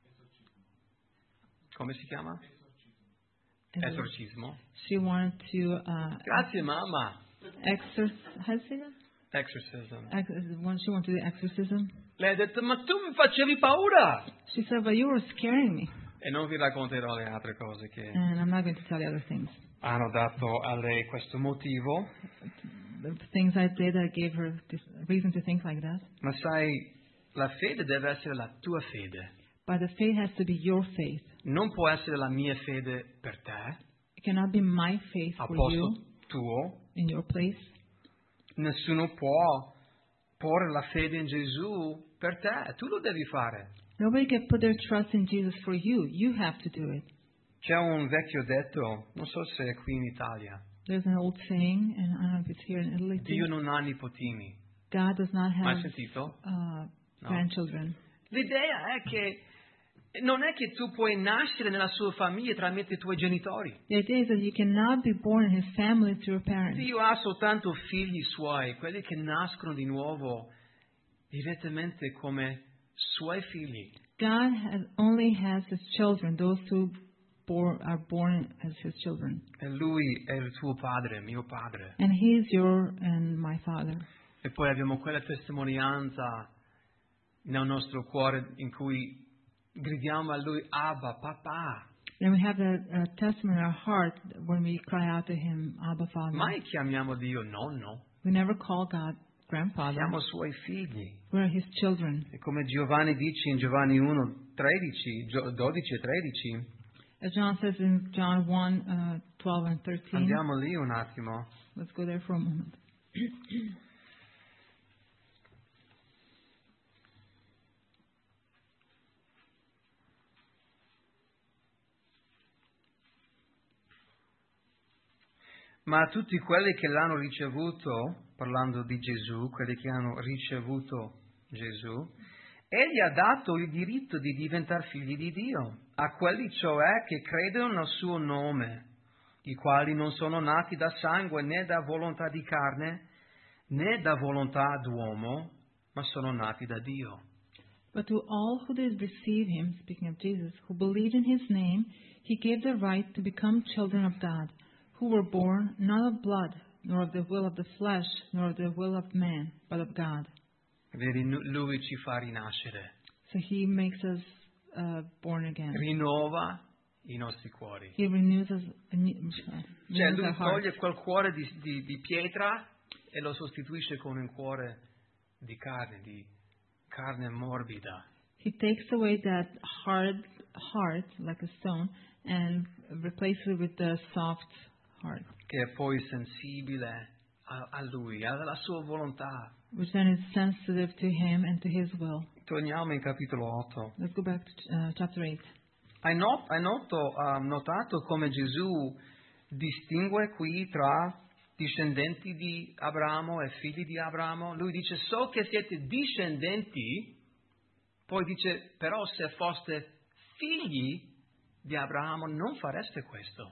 come si chiama? Esorcismo. She wanted to... Grazie mamma. How do you say that? Exorcism. She wanted to do exorcism. Lei ha detto, ma tu mi facevi paura! She said, but you were scaring me. E non vi racconterò le altre cose che And I'm not going to tell you other things. hanno dato a lei questo motivo. The things I did, I gave her this reason to think like that. Ma sai, la fede deve essere la tua fede. But the faith has to be your faith. Non può essere la mia fede per te. It cannot be my faith A for posto you tuo. in your place. Nessuno può porre la fede in Gesù per te. Tu lo devi fare. Nobody can put their trust in Jesus for you. You have to do it. C'è un vecchio detto, non so se è qui in Italia. There's an old saying, and I don't know if it's here in Italy too. Dio non ha nipotini. God does not Mai have sentito? grandchildren. L'idea è che non è che tu puoi nascere nella sua famiglia tramite i tuoi genitori. The idea is that you cannot be born in His family through your parents. Dio ha soltanto figli suoi, quelli che nascono di nuovo direttamente come suoi figli. God only has His children, those who are born as His children. E Lui è il tuo padre, mio padre. And He is your and my Father. E poi abbiamo quella testimonianza nel nostro cuore in cui gridiamo a Lui, Abba, papà. And we have that testimony in our heart when we cry out to Him, Abba, Father. Mai chiamiamo Dio nonno. We never call God grandfather. Siamo Suoi figli. We're His children. E come Giovanni dice in Giovanni 1, 12 e 13. As John says in John 1, 12 and 13. Andiamo lì un attimo. Let's go there for a moment. Ma a tutti quelli che l'hanno ricevuto, parlando di Gesù, quelli che hanno ricevuto Gesù, Egli ha dato il diritto di diventare figli di Dio, a quelli cioè che credono nel suo nome, i quali non sono nati da sangue né da volontà di carne, né da volontà d'uomo, ma sono nati da Dio. But to all who did receive Him, speaking of Jesus, who believed in His name, He gave the right to become children of God, who were born not of blood, nor of the will of the flesh, nor of the will of man, but of God. Vedi, Lui ci fa rinascere. So He makes us born again. Rinnova i nostri cuori. He renews us. Cioè Lui toglie quel cuore di pietra e lo sostituisce con un cuore di carne morbida. He takes away that hard heart, like a stone, and replaces it with the soft heart. Che è poi sensibile a Lui, alla sua volontà. Which then is sensitive to Him and to His will. Torniamo in capitolo 8. Let's go back to chapter 8. Hai notato come Gesù distingue qui tra discendenti di Abramo e figli di Abramo? Lui dice, so che siete discendenti, poi dice, però se foste figli di Abramo non fareste questo.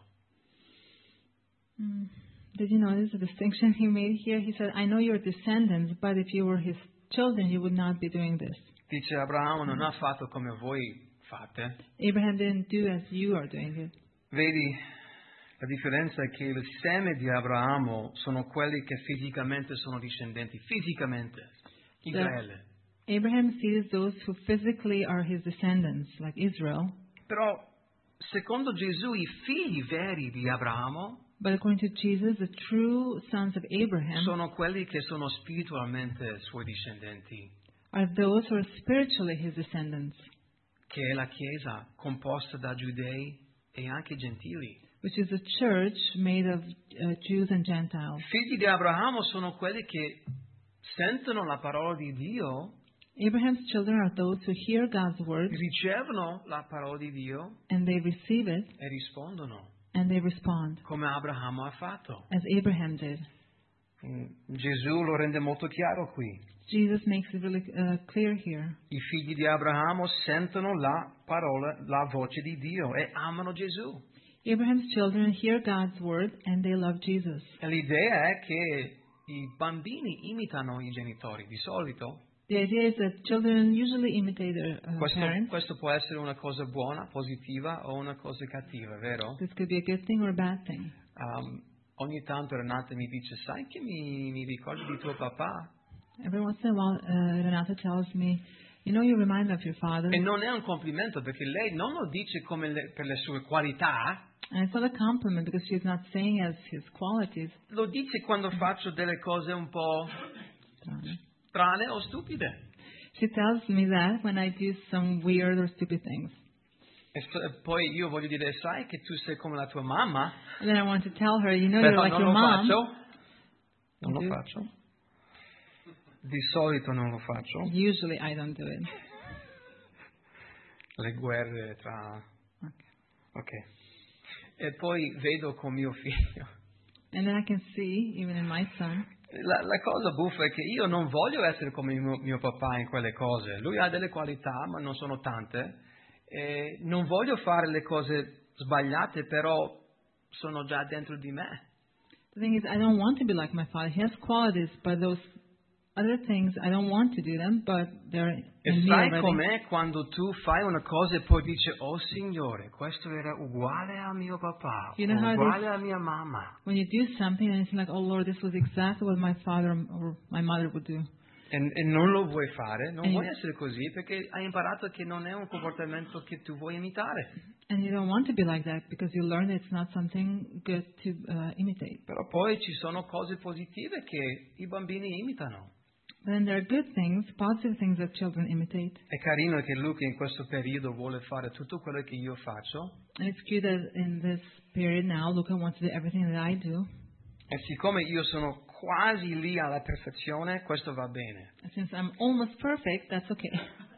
Did you notice the distinction he made here? He said, I know you're descendants, but if you were his children, you would not be doing this. Dice, Abramo non ha fatto come voi fate. Abraham didn't do as you are doing it. Vedi, la differenza è che il seme di Abramo sono quelli che fisicamente sono discendenti, fisicamente, Israele. Abraham sees those who physically are his descendants, like Israel. Però, secondo Gesù, i figli veri di Abramo But according to Jesus, the true sons of Abraham sono quelli che sono spiritualmente suoi discendenti, are those who are spiritually his descendants, che è la Chiesa composta da giudei e anche gentili. which is a church made of Jews and Gentiles. Figli di Abramo sono quelli che sentono la parola di Dio, Abraham's children are those who hear God's word ricevono la parola di Dio and they receive it e rispondono, and they respond, come Abramo ha fatto. as Abraham did. Gesù lo rende molto chiaro qui. Jesus makes it really clear here. I figli di Abramo sentono la parola, la voce di Dio e amano Gesù. Abraham's children hear God's word and they love Jesus. E l'idea è che i bambini imitano i genitori, di solito. The idea is that children usually imitate their parents. Questo può essere una cosa buona, positiva o una cosa cattiva, vero? This could be a good thing or a bad thing. Ogni tanto Renata mi dice, sai che mi ricordi di tuo papà? Every once in a while, Renata tells me, you know, you remind me of your father. E non è un complimento perché lei non lo dice come per le sue qualità. And it's not a compliment because she's not saying as his qualities. Lo dice quando faccio delle cose un po' strane o stupide. She tells me that when I do some weird or stupid things. E poi io voglio dire, sai che tu sei come la tua mamma? And then I want to tell her, you know, you're Però like non your lo mom. faccio. Non You lo do? faccio. Di solito non lo faccio. Usually I don't do it. Le guerre tra... Okay. Ok. E poi vedo con mio figlio. And then I can see, even in my son, La cosa buffa è che io non voglio essere come mio papà in quelle cose. Lui ha delle qualità, ma non sono tante. E non voglio fare le cose sbagliate, però sono già dentro di me. the thing is, I don't want to be like my father. He has qualities, but those other things, I don't want to do them, but they're E in me sai already. com'è quando tu fai una cosa e poi dici, oh Signore, questo era uguale a mio papà, You know how uguale a mia mamma. When you do something and it's like, oh Lord, this was exactly what my father or my mother would do. E non lo vuoi fare, non E- vuoi essere così perché hai imparato che non è un comportamento che tu vuoi imitare. And you don't want to be like that because you learn it's not something good to imitate. Però poi ci sono cose positive che i bambini imitano. But then there are good things, positive things that children imitate. È carino che Luca in questo periodo vuole fare tutto quello che io faccio And it's cute that in this period now, Luca wants to do everything that I do. e siccome io sono quasi lì alla perfezione, questo va bene. And since I'm almost perfect, that's okay.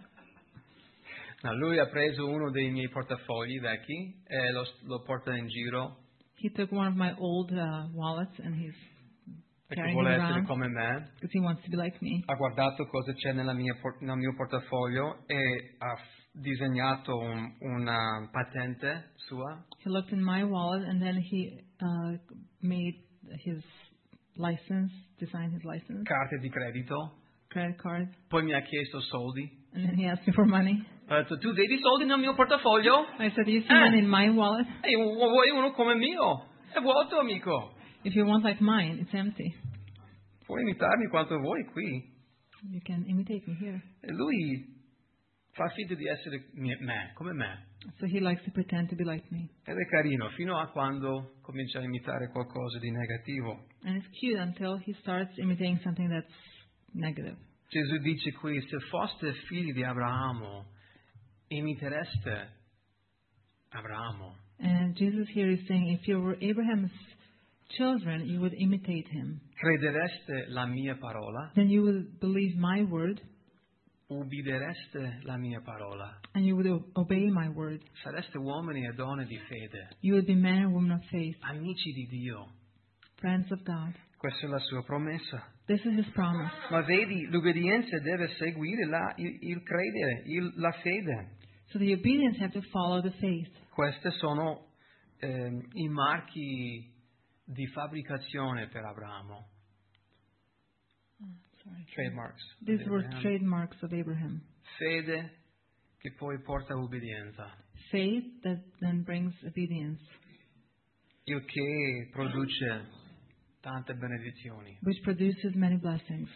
No, lui ha preso uno dei miei portafogli vecchi e lo porta in giro He took one of my old wallets and he's perché carrying it vuole essere around come me. because he wants to be like me. Ha guardato cosa c'è nel mio portafoglio e ha disegnato una patente sua. He looked in my wallet and then he made his license, designed his license, Carte di credito, credit card, poi mi ha chiesto soldi. and then he asked me for money. Ha detto, tu vedi soldi nel mio portafoglio? I said, you see money in my wallet? E vuoi uno come il mio? È vuoto, amico. If you want like mine, it's empty. Puoi imitarmi quanto vuoi qui. You can imitate me here. E lui fa finta di essere me, come me. So he likes to pretend to be like me. Ed è carino, fino a quando comincia a imitare qualcosa di negativo. And it's cute until he starts imitating something that's negative. Gesù dice qui, se foste figli di Abramo, imitereste Abramo. And Jesus here is saying, if you were Abraham's children, you would imitate him. Credereste la mia parola, Then you would believe my word, ubbidereste la mia parola. and you would obey my word. Sareste uomini e donne di fede, You would be men and women of faith, amici di Dio. friends of God. Questa è la sua promessa. This is his promise. Ma vedi, l'obbedienza deve seguire il credere, la fede. So the obedience have to follow the faith. Questi sono i marchi di fabbricazione per Abramo. Trademarks. These di were Abraham. trademarks of Abraham. Fede che poi porta obbedienza. Faith that then brings obedience, Il che produce tante benedizioni. which produces many blessings.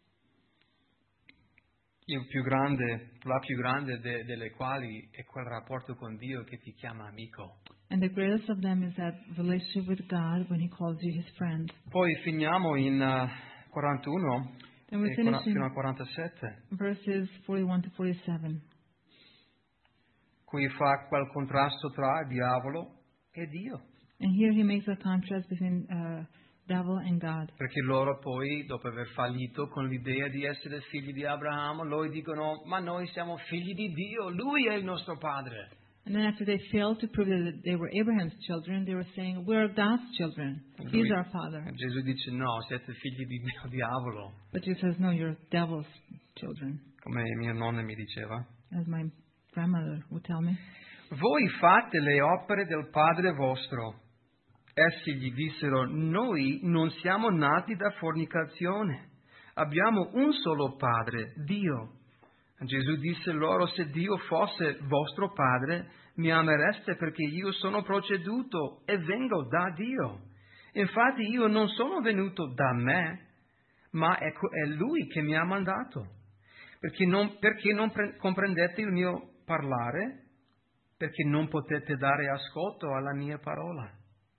La più grande delle quali è quel rapporto con Dio che ti chiama amico. And the greatest of them is that relationship with God when He calls you His friend. Poi finiamo in 41 And we e finish fino a in 47. verses 41 to 47. Qui fa quel contrasto tra diavolo e Dio. And here He makes a contrast between devil and God. Perché loro poi, dopo aver fallito con l'idea di essere figli di Abramo, loro dicono, ma noi siamo figli di Dio, Lui è il nostro Padre. And then after they failed to prove that they were Abraham's children, they were saying, we are God's children. He's our Father. E Gesù dice, no, siete figli di diavolo, But Jesus says, no, you're devil's children, come mia nonna mi diceva. as my grandmother would tell me. Voi fate le opere del Padre vostro. Essi gli dissero, noi non siamo nati da fornicazione, abbiamo un solo Padre, Dio. Gesù disse loro, se Dio fosse vostro Padre, mi amereste perché io sono proceduto e vengo da Dio. Infatti io non sono venuto da me, ma è Lui che mi ha mandato. Perché non comprendete il mio parlare? Perché non potete dare ascolto alla mia parola.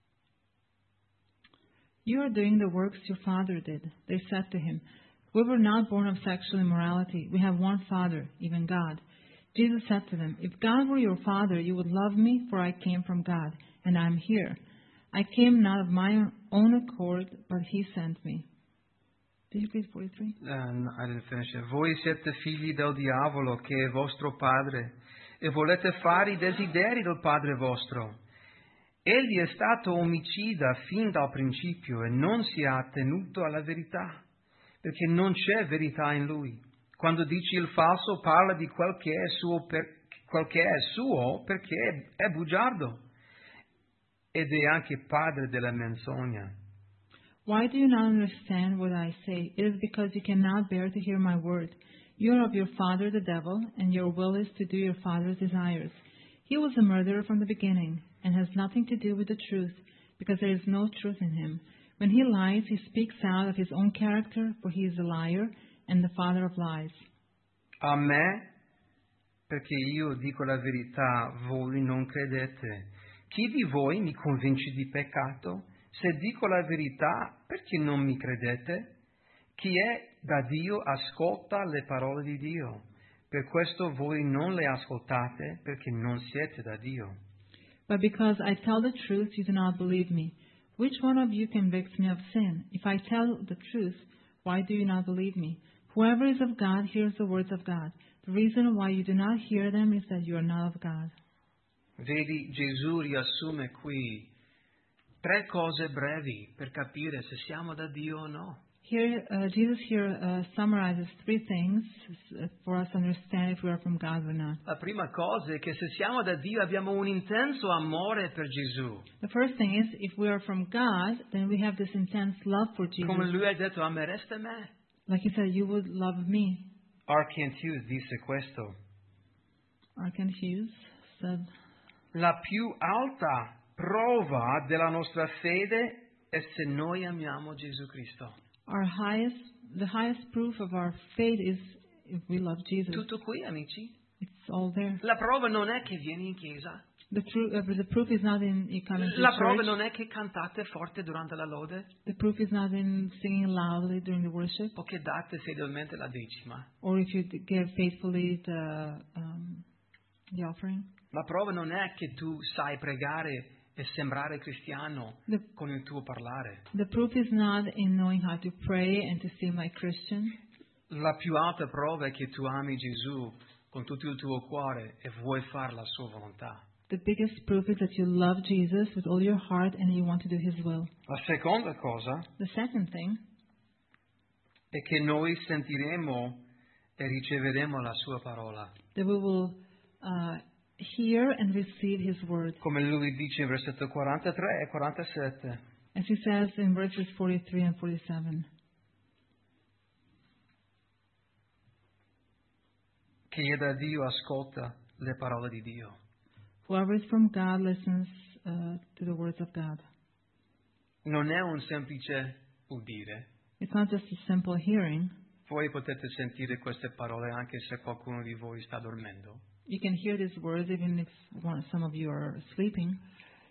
You are doing the works your father did. They said to him, we were not born of sexual immorality. We have one Father, even God. Jesus said to them, if God were your Father, you would love me, for I came from God, and I am here. I came not of my own accord, but He sent me. Did you read 43? No, I didn't finish it. Voi siete figli del diavolo, che è vostro padre, e volete fare i desideri del padre vostro. Egli è stato omicida fin dal principio e non si è attenuto alla verità, perché non c'è verità in lui. Quando dice il falso parla di quel che è suo perché è bugiardo ed è anche padre della menzogna. Why do you not understand what I say? It is because you cannot bear to hear my word. You are of your father the devil, and your will is to do your father's desires. He was a murderer from the beginning, and has nothing to do with the truth, because there is no truth in him. When he lies, he speaks out of his own character, for he is a liar and the father of lies. A me, perché io dico la verità, voi non credete. Chi di voi mi convince di peccato? Se dico la verità, perché non mi credete? Chi è da Dio ascolta le parole di Dio. Per questo voi non le ascoltate, perché non siete da Dio. But because I tell the truth, you do not believe me. Which one of you convicts me of sin? If I tell the truth, why do you not believe me? Whoever is of God hears the words of God. The reason why you do not hear them is that you are not of God. Vedi, Gesù riassume qui 3 cose brevi per capire se siamo da Dio o no. Here, Jesus summarizes 3 things for us to understand if we are from God or not. La prima cosa è che se siamo da Dio abbiamo un intenso amore per Gesù. The first thing is, if we are from God, then we have this intense love for Jesus. Come lui ha detto, amereste me. Like He said, you would love me. R. Kent Hughes disse questo. R. Kent Hughes said, La più alta prova della nostra fede è se noi amiamo Gesù Cristo. the highest proof of our faith is if we love Jesus. Tutto qui, amici. It's all there. La prova non è che vieni in chiesa. The proof is not in you coming to La prova church. non è che cantate forte durante la lode The proof is not in singing loudly during the worship, o che date fedelmente la decima. or if you give faithfully the offering. La prova non è che tu sai pregare e sembrare cristiano con il tuo parlare. The proof is not in knowing how to pray and to seem like Christian. La più alta prova è che tu ami Gesù con tutto il tuo cuore e vuoi fare la sua volontà. The biggest proof is that you love Jesus with all your heart and you want to do His will. La seconda cosa The second thing è che noi sentiremo e riceveremo la sua parola. that we will hear and receive His word. Come lui dice in versetto 43 e 47. As He says in verses 43 and 47. Chi è da Dio ascolta le parole di Dio. Whoever is from God listens to the words of God. Non è un semplice udire. It's not just a simple hearing. Voi potete sentire queste parole anche se qualcuno di voi sta dormendo. You can hear these words even if some of you are sleeping.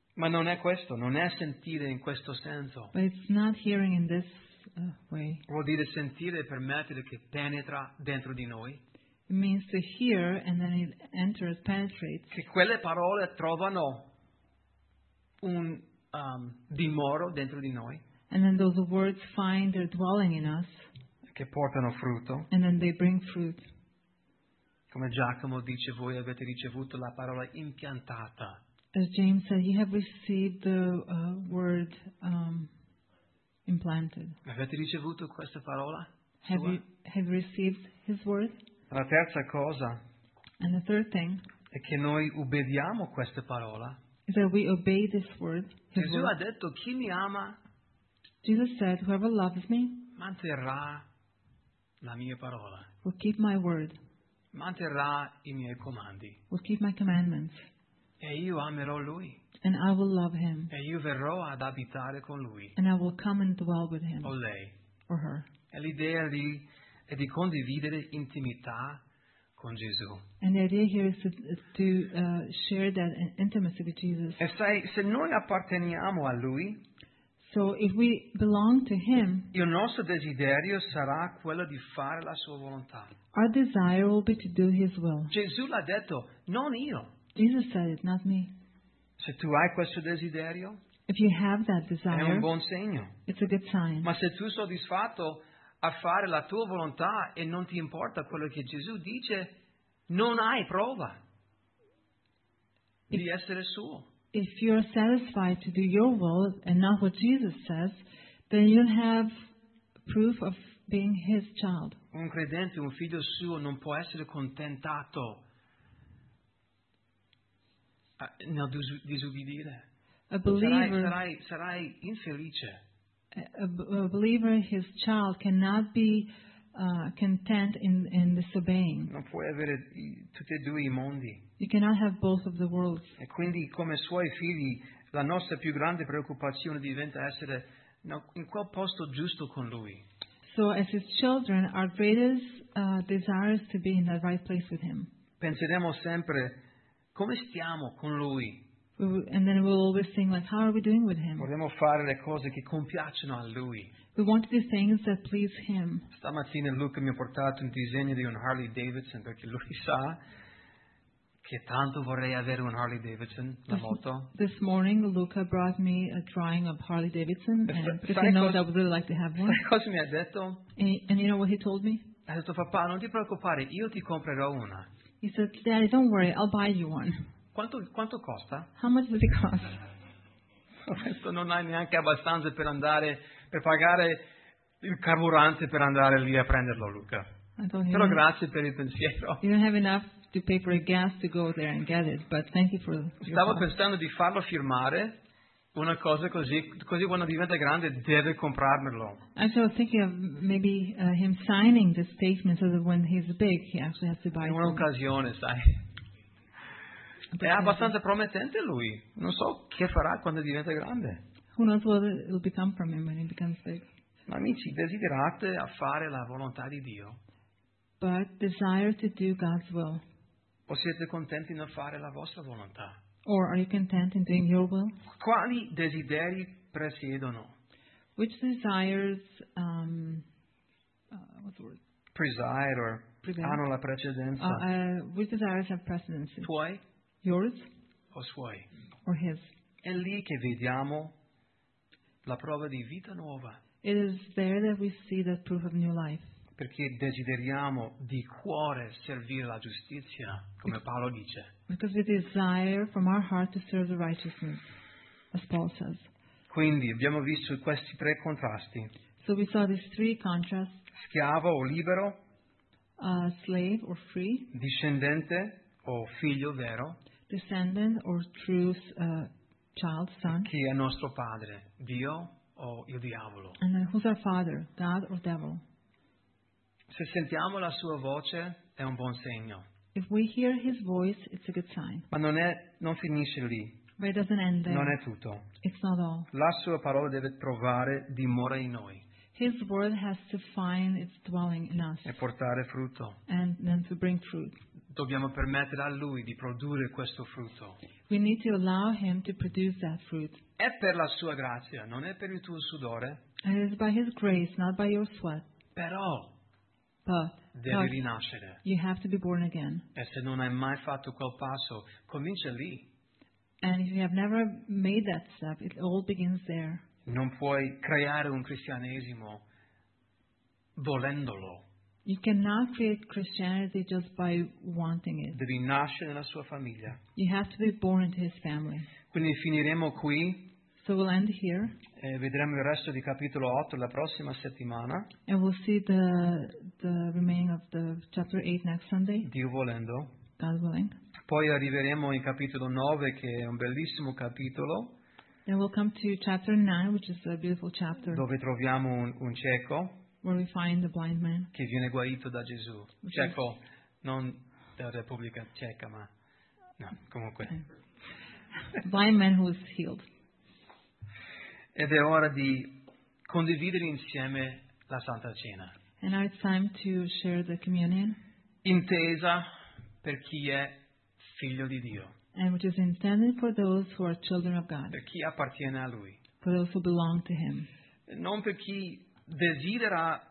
Ma non è questo, non è sentire in questo senso. But it's not hearing in this way. Vuol dire sentire e permettere che penetra dentro di noi. It means to hear and then it enters, penetrates. Che quelle parole trovano un dimoro dentro di noi. And then those words find their dwelling in us. Che portano frutto. And then they bring fruit. Come Giacomo dice, voi avete ricevuto la parola impiantata. As James said, you have received the word implanted. Avete ricevuto questa parola? Have you received his word? La terza cosa And the third thing è che noi ubbediamo questa parola. is that we obey this word. His Gesù ha word. detto, chi mi ama Jesus said, whoever loves me manterrà la mia parola, will keep my word, manterrà i miei comandi. will keep my commandments, E io amerò Lui. and I will love him, E io verrò ad abitare con Lui and I will come and dwell with him o lei. or her. E l'idea è di condividere intimità con Gesù. And the idea here is to share that intimacy with Jesus. E sai, se noi apparteniamo a Lui, So if we belong to him, il nostro desiderio sarà quello di fare la sua volontà. our desire will be to do his will. Gesù l'ha detto, non io. Jesus said it, not me. Se tu hai questo desiderio, If you have that è un desire, buon segno. it's a good sign. Ma se tu sei soddisfatto a fare la tua volontà e non ti importa quello che Gesù dice, non hai prova di essere suo. If you're satisfied to do your will and not what Jesus says, then you don't have proof of being his child. Un credente, un figlio suo non può essere contentato nel disubbidire. A believer, Sarai infelice. a believer, his child cannot be content in disobeying. Non puoi avere tutti e due i mondi. You cannot have both of the worlds. E quindi come suoi figli la nostra più grande preoccupazione diventa essere in quel posto giusto con Lui. So as his children, our greatest desire is to be in the right place with him. Penseremo sempre come stiamo con Lui. And then we'll always think, like, how are we doing with him? Vorremmo fare le cose che compiacciono a Lui. We want to do things that please him. Stamattina Luca mi ha portato un disegno di un Harley Davidson perché lui sa che tanto vorrei avere un Harley Davidson, la moto. This morning, Luca brought me a drawing of Harley Davidson, and because Sai he knows cosa- I would really like to have one. Sai cosa mi ha detto? And you know what he told me? Ha detto, papà, non ti preoccupare, io ti comprerò una. He said, Daddy, don't worry, I'll buy you one. Quanto costa? How much does it cost? Ho detto, non hai neanche abbastanza per pagare il carburante per andare lì a prenderlo, Luca. I told him, Però grazie per il pensiero. you don't have enough to pay for a gas to go there and get it, but thank you for your Stavo help. pensando di farlo firmare una cosa così quando diventa grande deve comprarmelo. Actually, I was thinking of maybe him signing this statement so that when he's big, he actually has to buy È one. un'occasione, sai. È abbastanza promettente lui. Non so che farà quando diventa grande. Who knows what it will become from him when he becomes big. Ma amici, desiderate a fare la volontà di Dio? But desire to do God's will. O siete contenti nel fare la vostra volontà? Or are you content in doing your will? Quali desideri presiedono? Which desires, what's the word? Preside or Preside. hanno la precedenza? Which desires have precedency? Tuoi Yours o suoi? or his? È lì che vediamo la prova di vita nuova. It is there that we see the proof of new life. Perché desideriamo di cuore servire la giustizia, come Paolo dice. Because we desire from our heart to serve the righteousness, as Paul says. Quindi abbiamo visto questi tre contrasti. So we saw these three contrasts, Schiavo o libero, slave or free, discendente o figlio vero, descendant or true child, son. chi è nostro padre, Dio o il diavolo. And then who's our father, God or devil? Se sentiamo la sua voce è un buon segno, If we hear his voice, it's a good sign. ma non finisce lì, But it doesn't end there. non è tutto. It's not all. La sua parola deve trovare dimora in noi His word has to find its dwelling in us e portare frutto. and then to bring fruit. Dobbiamo permettere a Lui di produrre questo frutto. We need to allow Him to produce that fruit. È per la sua grazia, non è per il tuo sudore, And it is by His grace, not by your sweat. però But devi rinascere. you have to be born again. E se non hai mai fatto quel passo, comincia lì. And if you have never made that step, it all begins there. Non puoi creare un cristianesimo volendolo. You cannot create Christianity just by wanting it. Devi nascere nella sua famiglia. You have to be born into His family. Quindi finiremo qui So we'll end here, e vedremo il resto di capitolo 8 la prossima settimana, and we'll see the remaining of the chapter 8 next Sunday, Dio volendo. God willing. Poi arriveremo in capitolo 9, che è un bellissimo capitolo, Then we'll come to chapter 9, which is a beautiful chapter, dove troviamo un cieco where we find the blind man. che viene guarito da Gesù. Cieco, non della Repubblica Ceca, ma no, comunque. The blind man who was healed. Ed è ora di condividere insieme la Santa Cena, And now it's time to share the communion, intesa per chi è figlio di Dio, and which is intended for those who are children of God, per chi appartiene a Lui. for those who belong to Him. Non per chi desidera,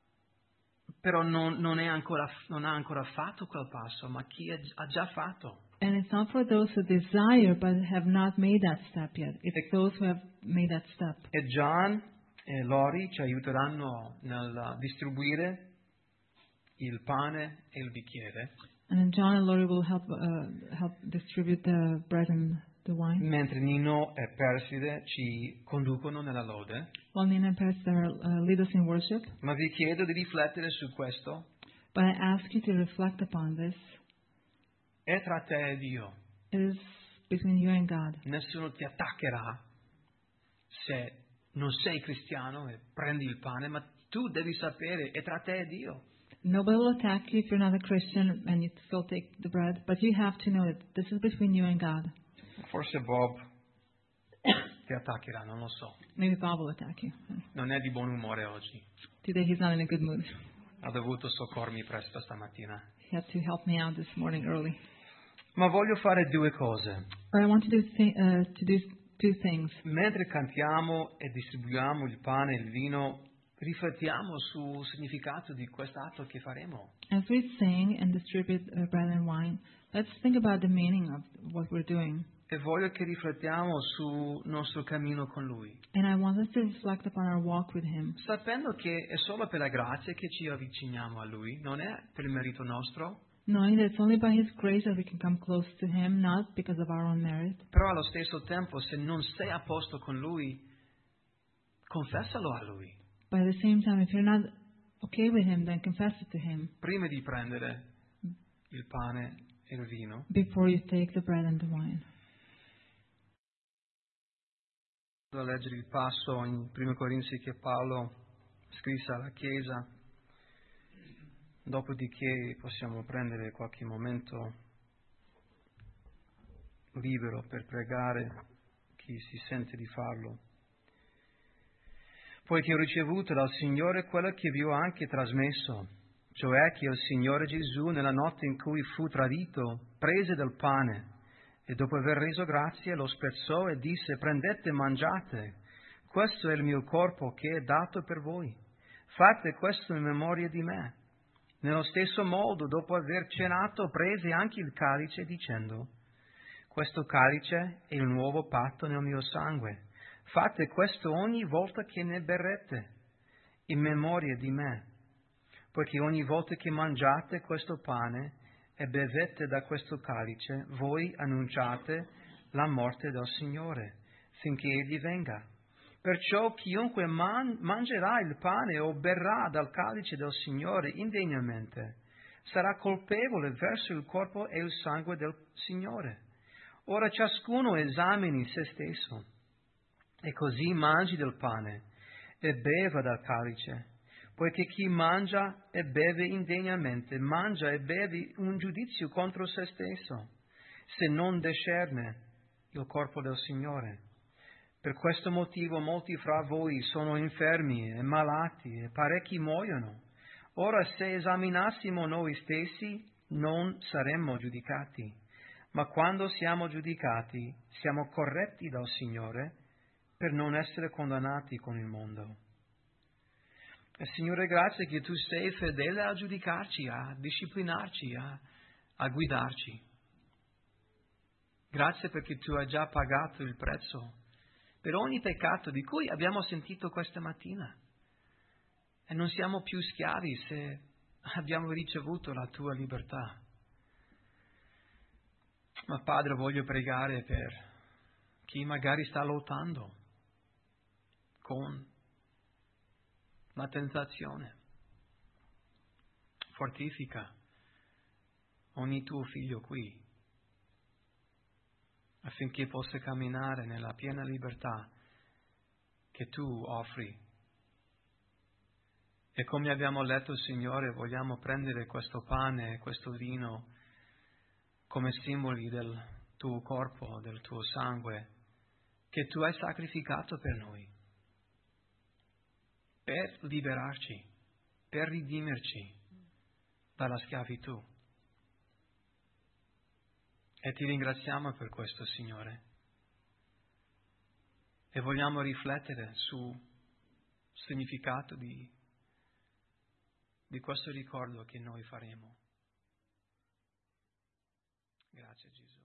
però non ha ancora fatto quel passo, ma chi ha già fatto. And it's not for those who desire but have not made that step yet. It's those who have made that step. E Gian e Lori ci aiuteranno nel distribuire il pane e il bicchiere, And then John and Lori will help distribute the bread and the wine, mentre Nino e Perside ci conducono nella lode. while Nina and Pastor lead us in worship. Ma vi chiedo di riflettere su questo. But I ask you to reflect upon this. È tra te e Dio. It is between you and God. Nessuno ti attaccherà se non sei cristiano e prendi il pane, ma tu devi sapere, è tra te e Dio. Nobody will attack you if you're not a Christian and you still take the bread, but you have to know that this is between you and God. Forse Bob ti attaccherà, non lo so. Maybe Bob will attack you. Non è di buon umore oggi. Today he's not in a good mood. Ha dovuto soccorrermi presto stamattina. He had to help me out this morning early. Ma voglio fare due cose. But I want to do two things. Mentre cantiamo e distribuiamo il pane e il vino, riflettiamo sul significato di quest'atto che faremo. As we sing and distribute bread and wine, let's think about the meaning of what we're doing. E voglio che riflettiamo sul nostro cammino con Lui, And I want us to reflect upon our walk with Him, sapendo che è solo per la grazia che ci avviciniamo a Lui, non è per il merito nostro, knowing that it's only by His grace that we can come close to Him, not because of our own merit. però allo stesso tempo, se non sei a posto con Lui, confessalo a Lui, But at the same time, if you're not okay with Him, then confess it to Him prima di prendere il pane e il vino. before you take the bread and the wine. A leggere il passo in 1 Corinzi che Paolo scrisse alla Chiesa, dopodiché possiamo prendere qualche momento libero per pregare chi si sente di farlo. Poiché ho ricevuto dal Signore quello che vi ho anche trasmesso, cioè che il Signore Gesù nella notte in cui fu tradito prese del pane e dopo aver reso grazie lo spezzò e disse: prendete e mangiate, questo è il mio corpo che è dato per voi, fate questo in memoria di me. Nello stesso modo, dopo aver cenato, prese anche il calice dicendo: questo calice è il nuovo patto nel mio sangue, fate questo ogni volta che ne berrete, in memoria di me. Poiché ogni volta che mangiate questo pane e bevete da questo calice, voi annunciate la morte del Signore, finché Egli venga. Perciò chiunque mangerà il pane o berrà dal calice del Signore indegnamente, sarà colpevole verso il corpo e il sangue del Signore. Ora ciascuno esamini se stesso, e così mangi del pane e beva dal calice. Poiché chi mangia e beve indegnamente, mangia e beve un giudizio contro se stesso, se non discerne il corpo del Signore. Per questo motivo molti fra voi sono infermi e malati e parecchi muoiono. Ora se esaminassimo noi stessi, non saremmo giudicati, ma quando siamo giudicati siamo corretti dal Signore per non essere condannati con il mondo. E Signore, grazie che Tu sei fedele a giudicarci, a disciplinarci, a guidarci. Grazie perché Tu hai già pagato il prezzo per ogni peccato di cui abbiamo sentito questa mattina. E non siamo più schiavi se abbiamo ricevuto la Tua libertà. Ma Padre, voglio pregare per chi magari sta lottando con la tentazione. Fortifica ogni Tuo figlio qui, affinché possa camminare nella piena libertà che Tu offri. E come abbiamo letto, Signore, vogliamo prendere questo pane e questo vino come simboli del Tuo corpo, del Tuo sangue, che Tu hai sacrificato per noi, per liberarci, per redimerci dalla schiavitù. E Ti ringraziamo per questo, Signore. E vogliamo riflettere sul significato di questo ricordo che noi faremo. Grazie Gesù.